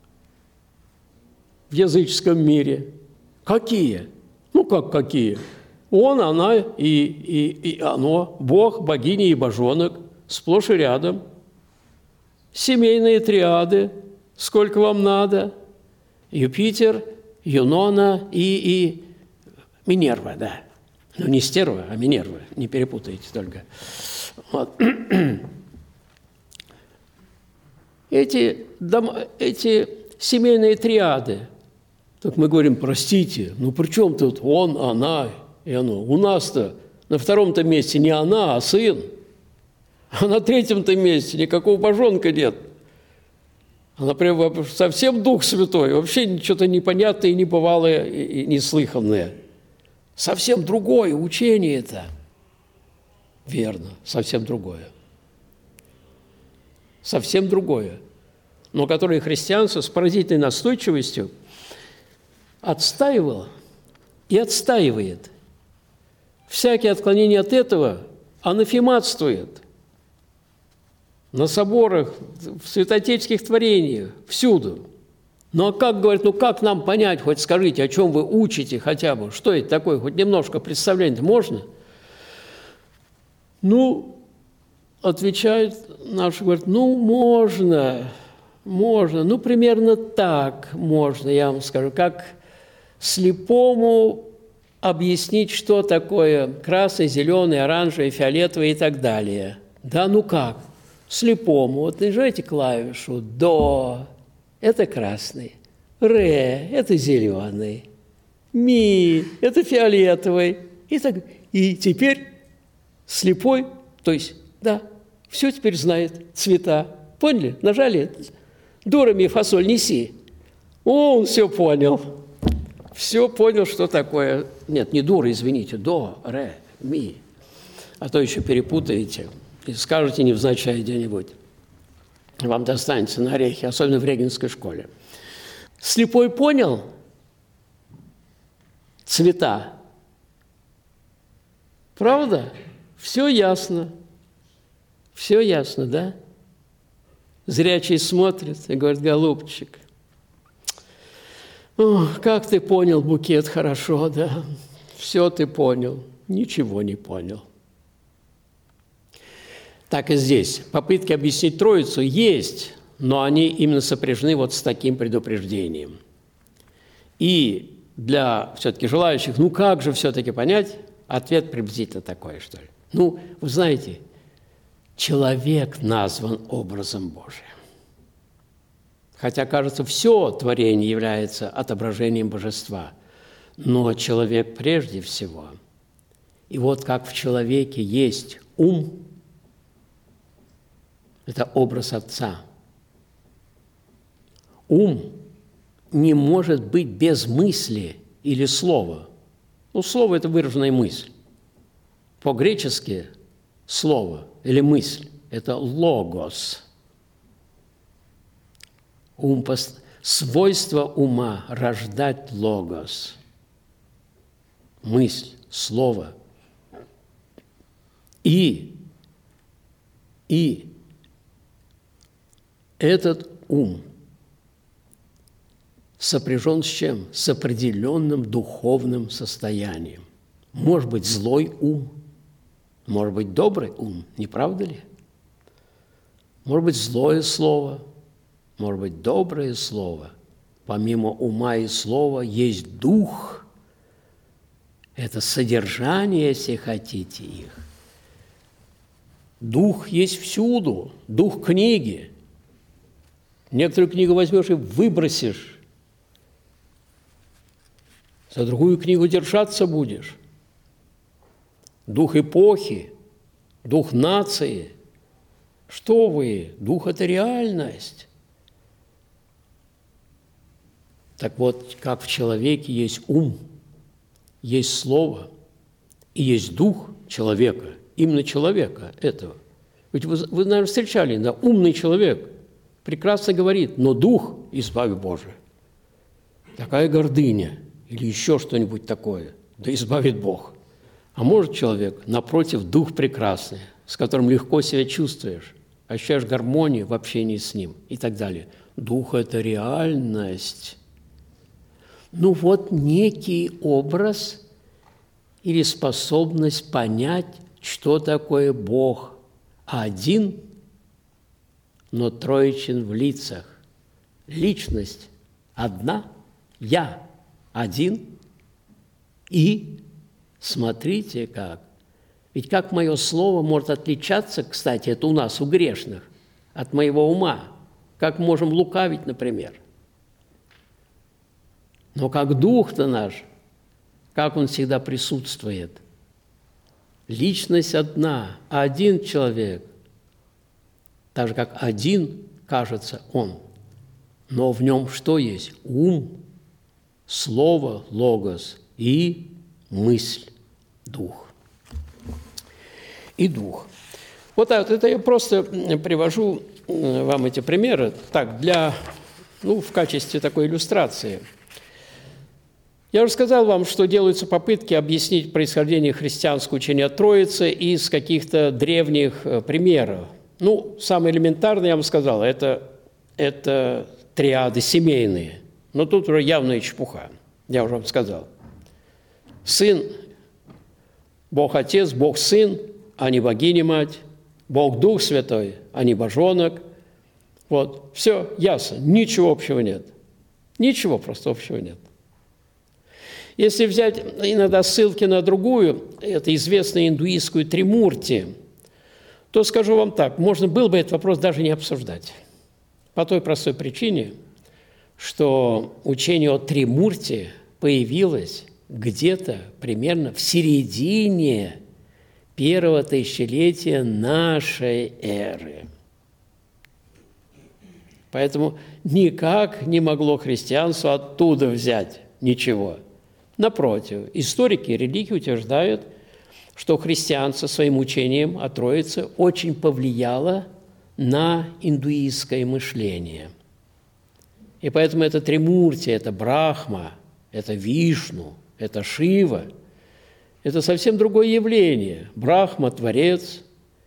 в языческом мире. Какие? Ну, как какие? Он, она и, и, и оно, Бог, богиня и божонок, сплошь и рядом. Семейные триады, сколько вам надо. Юпитер, Юнона и, и Минерва, да. Ну, не стерва, а Минерва, не перепутайте только. Вот. Эти, дом, эти семейные триады, так мы говорим, простите, ну при чем тут он, она и оно? У нас-то на втором-то месте не она, а сын. А на третьем-то месте никакого божонка нет. А, например, совсем Дух Святой, вообще что-то непонятное, небывалое и неслыханное. Совсем другое учение это. Верно, совсем другое. Совсем другое. Но которое христианство с поразительной настойчивостью отстаивало и отстаивает. Всякие отклонения от этого анафематствует на соборах, в святоотеческих творениях, всюду. Ну а как, говорит, ну как нам понять, хоть скажите, о чем вы учите хотя бы, что это такое, хоть немножко представлять можно? Ну, отвечает наш, говорит, ну можно, можно, ну примерно так можно, я вам скажу, как слепому объяснить, что такое красный, зеленый, оранжевый, фиолетовый и так далее. Да, ну как? Слепому. Вот нажимаете клавишу «до» – это красный, «ре» – это зеленый, «ми» – это фиолетовый. И, так, и теперь слепой, то есть, да, все теперь знает, цвета. Поняли? Нажали «до, ре, ми, фа, соль, не, си». О, он все понял. Все понял, что такое. Нет, не дура, извините, до, ре, ми. А то еще перепутаете и скажете невзначай где-нибудь. Вам достанется на орехи, особенно в регенской школе. Слепой понял цвета. Правда? Все ясно. Все ясно, да? Зрячий смотрит и говорит, голубчик, о, как ты понял букет хорошо, да? Все ты понял, ничего не понял. Так и здесь. Попытки объяснить Троицу есть, но они именно сопряжены вот с таким предупреждением. И для все-таки желающих, ну как же все-таки понять, ответ приблизительно такой, что ли. Ну, вы знаете, человек назван образом Божиим. Хотя, кажется, все творение является отображением божества, но человек прежде всего. И вот как в человеке есть ум, это образ Отца. Ум не может быть без мысли или слова. Ну, слово – это выраженная мысль. По-гречески слово или мысль – это логос. Ум, свойство ума – рождать логос. Мысль, слово. И, и этот ум сопряжен с чем? С определенным духовным состоянием. Может быть, злой ум, может быть, добрый ум, не правда ли? Может быть, злое слово, может быть, доброе слово. Помимо ума и слова есть дух. Это содержание, если хотите, их. Дух есть всюду, дух книги. Некоторую книгу возьмешь и выбросишь. За другую книгу держаться будешь. Дух эпохи, дух нации. Что вы? Дух – это реальность. Так вот, как в человеке есть ум, есть слово и есть дух человека, именно человека этого. Ведь вы, вы наверное, встречали, да, умный человек прекрасно говорит, но дух, избави Боже. Такая гордыня или еще что-нибудь такое, да избавит Бог. А может человек, напротив, дух прекрасный, с которым легко себя чувствуешь, ощущаешь гармонию в общении с ним и так далее. Дух – это реальность. Ну вот некий образ или способность понять, что такое Бог один, но троичен в лицах. Личность одна, я один, И смотрите как. Ведь как мое слово может отличаться, кстати, это у нас, у грешных, от моего ума? Как можем лукавить, например? Но как Дух-то наш, как Он всегда присутствует. Личность одна, один человек, так же, как один, кажется, Он. Но в нем что есть? Ум, слово, логос и мысль, дух. И дух. Вот так, это я просто привожу вам эти примеры так, для, ну, в качестве такой иллюстрации. Я уже сказал вам, что делаются попытки объяснить происхождение христианского учения Троицы из каких-то древних примеров. Ну, самый элементарный, я вам сказал, это, это триады семейные. Но тут уже явная чепуха, я уже вам сказал. Сын, Бог Отец, Бог Сын, а не богиня-мать. Бог Дух Святой, а не божонок. Вот, все ясно, ничего общего нет. Ничего просто общего нет. Если взять иногда ссылки на другую, это известную индуистскую Тримурти, то скажу вам так, можно было бы этот вопрос даже не обсуждать. По той простой причине, что учение о Тримурти появилось где-то примерно в середине первого тысячелетия нашей эры. Поэтому никак не могло христианство оттуда взять ничего. Напротив, историки религии утверждают, что христианство своим учением о Троице очень повлияло на индуистское мышление. И поэтому это Тримурти, это Брахма, это Вишну, это Шива. Это совсем другое явление. Брахма – Творец.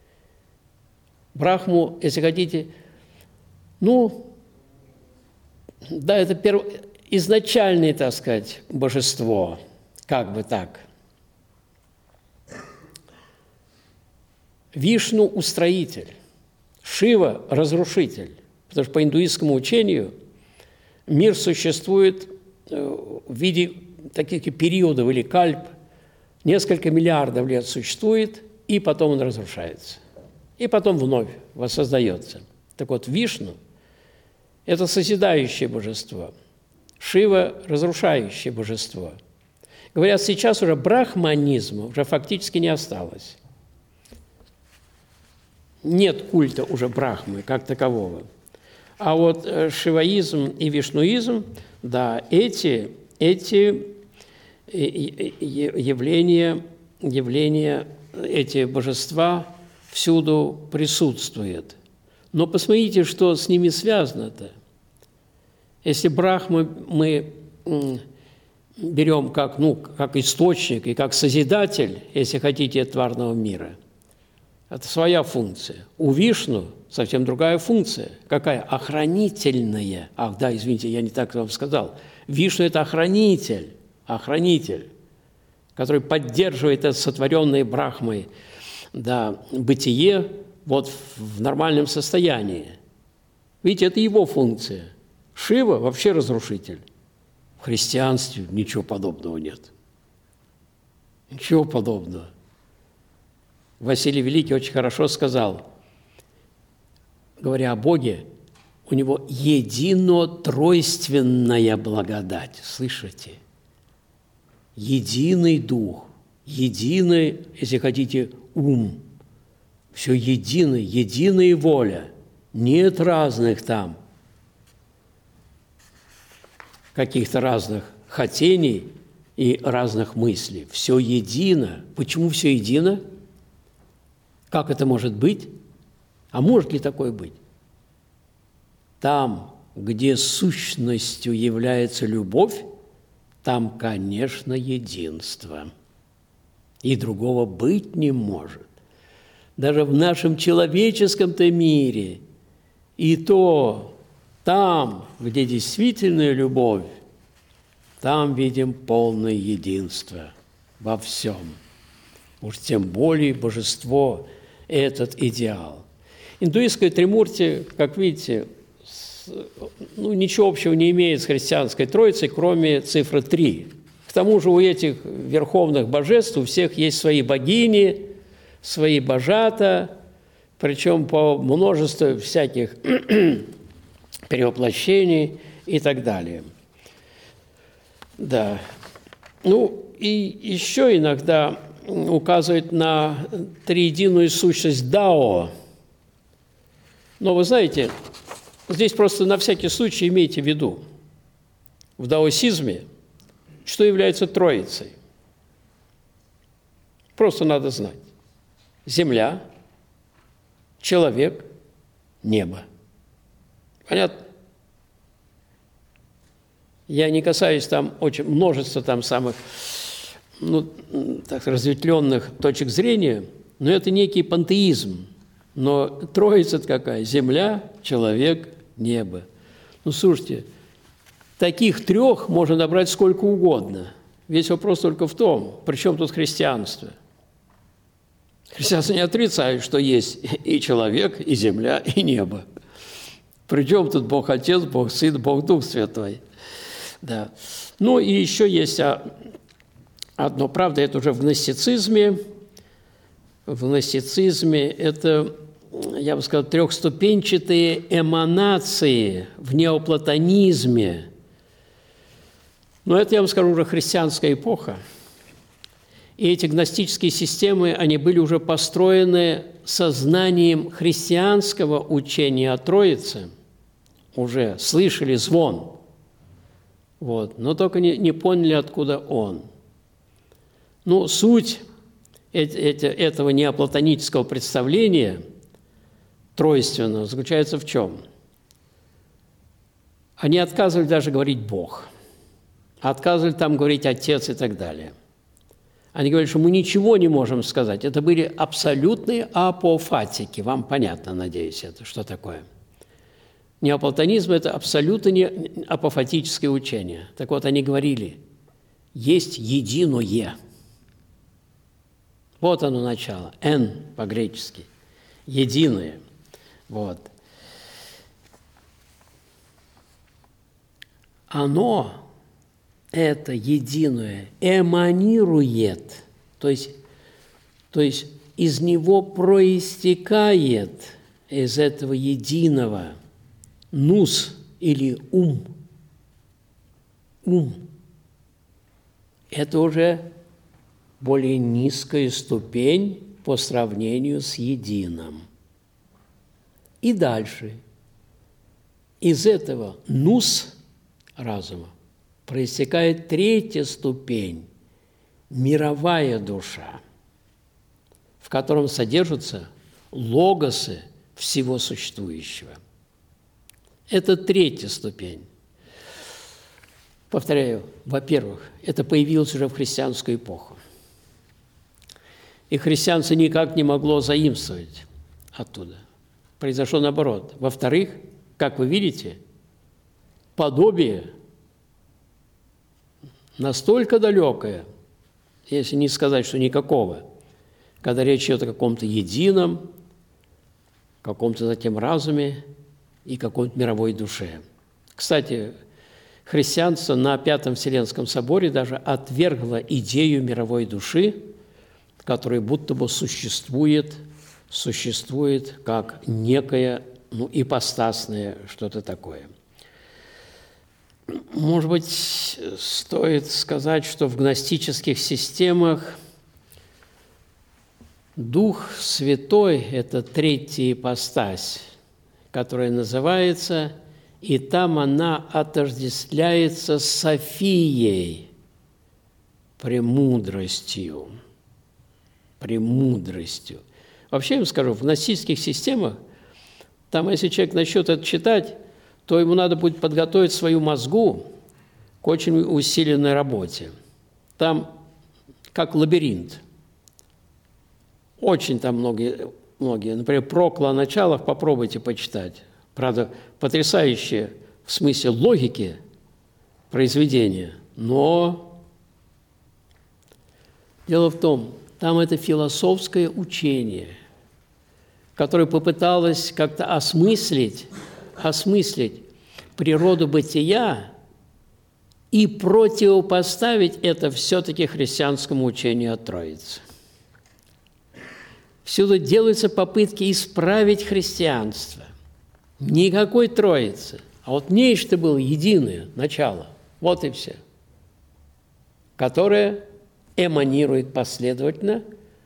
Брахму, если хотите, ну, да, это перв... изначальное, так сказать, божество, как бы так. Вишну – устроитель, Шива – разрушитель. Потому что по индуистскому учению мир существует в виде таких периодов или кальп, несколько миллиардов лет существует, и потом он разрушается. И потом вновь воссоздается. Так вот, Вишну – это созидающее божество, Шива – разрушающее божество. Говорят, сейчас уже брахманизма уже фактически не осталось. Нет культа уже Брахмы как такового. А вот шиваизм и вишнуизм, да, эти, эти явления, явления, эти божества всюду присутствуют. Но посмотрите, что с ними связано-то. Если Брахму мы берем как, ну, как источник и как созидатель, если хотите, тварного мира, это своя функция. У Вишну совсем другая функция. Какая? Охранительная. Ах, да, извините, я не так вам сказал. Вишну – это охранитель, охранитель, который поддерживает это сотворенное Брахмой, да, бытие вот в нормальном состоянии. Видите, это его функция. Шива – вообще разрушитель. В христианстве ничего подобного нет. Ничего подобного. Василий Великий очень хорошо сказал, говоря о Боге, у него едино-тройственная благодать. Слышите? Единый дух, единый, если хотите, ум. Все едино, единая воля. Нет разных там каких-то разных хотений и разных мыслей. Все едино. Почему все едино? Как это может быть? А может ли такое быть? Там, где сущностью является любовь, там, конечно, единство. И другого быть не может. Даже в нашем человеческом-то мире. И то там, где действительная любовь, там видим полное единство во всем. Уж тем более божество – этот идеал. Индуистская Тримурти, как видите, ну, ничего общего не имеет с христианской Троицей, кроме цифры три. К тому же у этих верховных божеств у всех есть свои богини, свои божата, причем по множеству всяких перевоплощений и так далее. Да. Ну, и еще иногда указывают на триединую сущность Дао. Но вы знаете, здесь просто на всякий случай имейте в виду, в даосизме, что является Троицей. Просто надо знать. Земля, человек, небо. Понятно? Я не касаюсь там очень множества там самых, ну, так, разветвленных точек зрения, но это некий пантеизм. Но Троица какая? Земля, человек, небо. Ну, слушайте, таких трех можно набрать сколько угодно. Весь вопрос только в том, при чем тут христианство. Христианство не отрицает, что есть и человек, и земля, и небо. Причем тут Бог Отец, Бог Сын, Бог Дух Святой. Да. Ну и еще есть одно, правда, это уже в гностицизме. В гностицизме это, я бы сказал, трехступенчатые эманации в неоплатонизме. Но это, я вам скажу, уже христианская эпоха. И эти гностические системы, они были уже построены сознанием христианского учения о Троице. Уже слышали звон. Вот, но только не, не поняли, откуда он. Ну, суть этого неоплатонического представления тройственного заключается в чем? Они отказывали даже говорить «Бог», отказывали там говорить «Отец» и так далее. Они говорили, что мы ничего не можем сказать. Это были абсолютные апофатики. Вам понятно, надеюсь, это что такое? Неоплатонизм – это абсолютно не апофатическое учение. Так вот, они говорили, есть единое. Вот оно начало. «Эн» по-гречески. Единое. Вот. Оно, это единое, эманирует, то есть, то есть из него проистекает, из этого единого, нус или ум. Ум. Это уже более низкая ступень по сравнению с единым. И дальше. Из этого нус разума проистекает третья ступень – мировая душа, в котором содержатся логосы всего существующего. Это третья ступень. Повторяю, во-первых, это появилось уже в христианскую эпоху. И христианство никак не могло заимствовать оттуда. Произошло наоборот. Во-вторых, как вы видите, подобие настолько далекое, если не сказать, что никакого, когда речь идет о каком-то едином, каком-то затем разуме и какой-то мировой душе. Кстати, христианство на Пятом Вселенском соборе даже отвергло идею мировой души, которая будто бы существует, существует как некое, ну, ипостасное что-то такое. Может быть, стоит сказать, что в гностических системах Дух Святой – это третья ипостась, которая называется, и там она отождествляется с Софией, премудростью. Премудростью. Вообще, я вам скажу, в гностических системах, там, если человек начнет это читать, то ему надо будет подготовить свою мозгу к очень усиленной работе. Там как лабиринт. Очень там многие, многие. Например, Прокла о началах попробуйте почитать. Правда, потрясающее в смысле логики произведение. Но дело в том, там это философское учение, которое попыталось как-то осмыслить, осмыслить природу бытия и противопоставить это все-таки христианскому учению о Троице. Всюду делаются попытки исправить христианство. Никакой Троицы, а вот нечто было единое, начало, вот и все, которое эманирует последовательно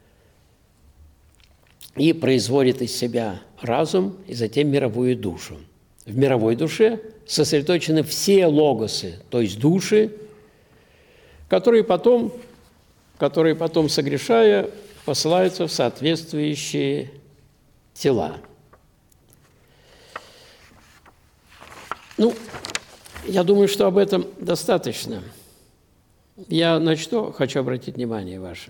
и производит из себя разум и затем мировую душу. В мировой душе сосредоточены все логосы, то есть души, которые потом, которые потом, согрешая, посылаются в соответствующие тела. Ну, я думаю, что об этом достаточно. Я на что хочу обратить внимание ваше?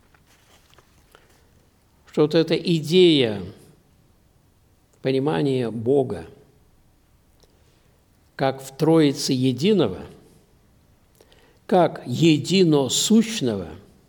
Что вот эта идея понимания Бога как в Троице единого, как единосущного,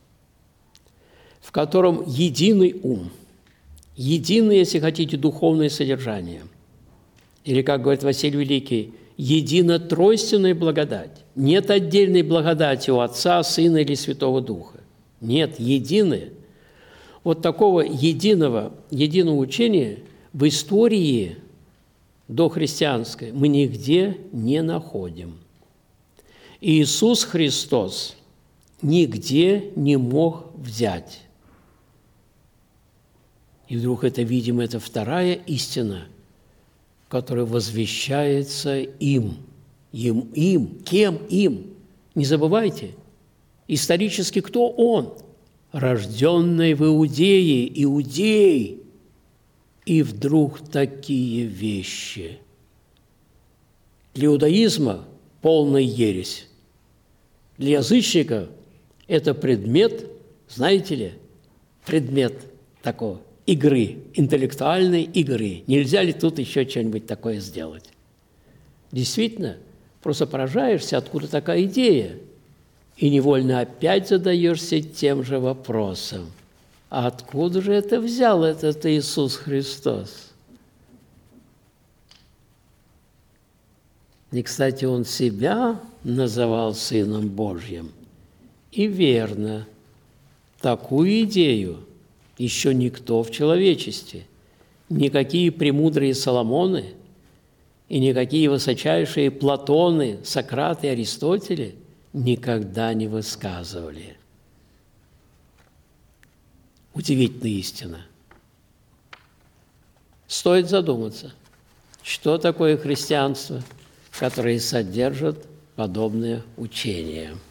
в котором единый ум, единое, если хотите, духовное содержание, или, как говорит Василий Великий, единотройственная благодать. Нет отдельной благодати у Отца, Сына или Святого Духа. Нет, единое. Вот такого единого, единого учения в истории дохристианской мы нигде не находим. И Иисус Христос нигде не мог взять. И вдруг это, видимо, это вторая истина, которая возвещается им. Им, им. Кем им? Не забывайте, исторически кто он? Рожденный в Иудее, иудей. И вдруг такие вещи. Для иудаизма полная ересь. Для язычника это предмет, знаете ли, предмет такого игры, интеллектуальной игры. Нельзя ли тут еще что-нибудь такое сделать? Действительно, просто поражаешься, откуда такая идея, и невольно опять задаешься тем же вопросом. А откуда же это взял этот Иисус Христос? И, кстати, Он себя называл Сыном Божьим. И верно, такую идею еще никто в человечестве, никакие премудрые Соломоны и никакие высочайшие Платоны, Сократ и Аристотели никогда не высказывали. Удивительная истина. Стоит задуматься, что такое христианство, которое содержит подобное учение.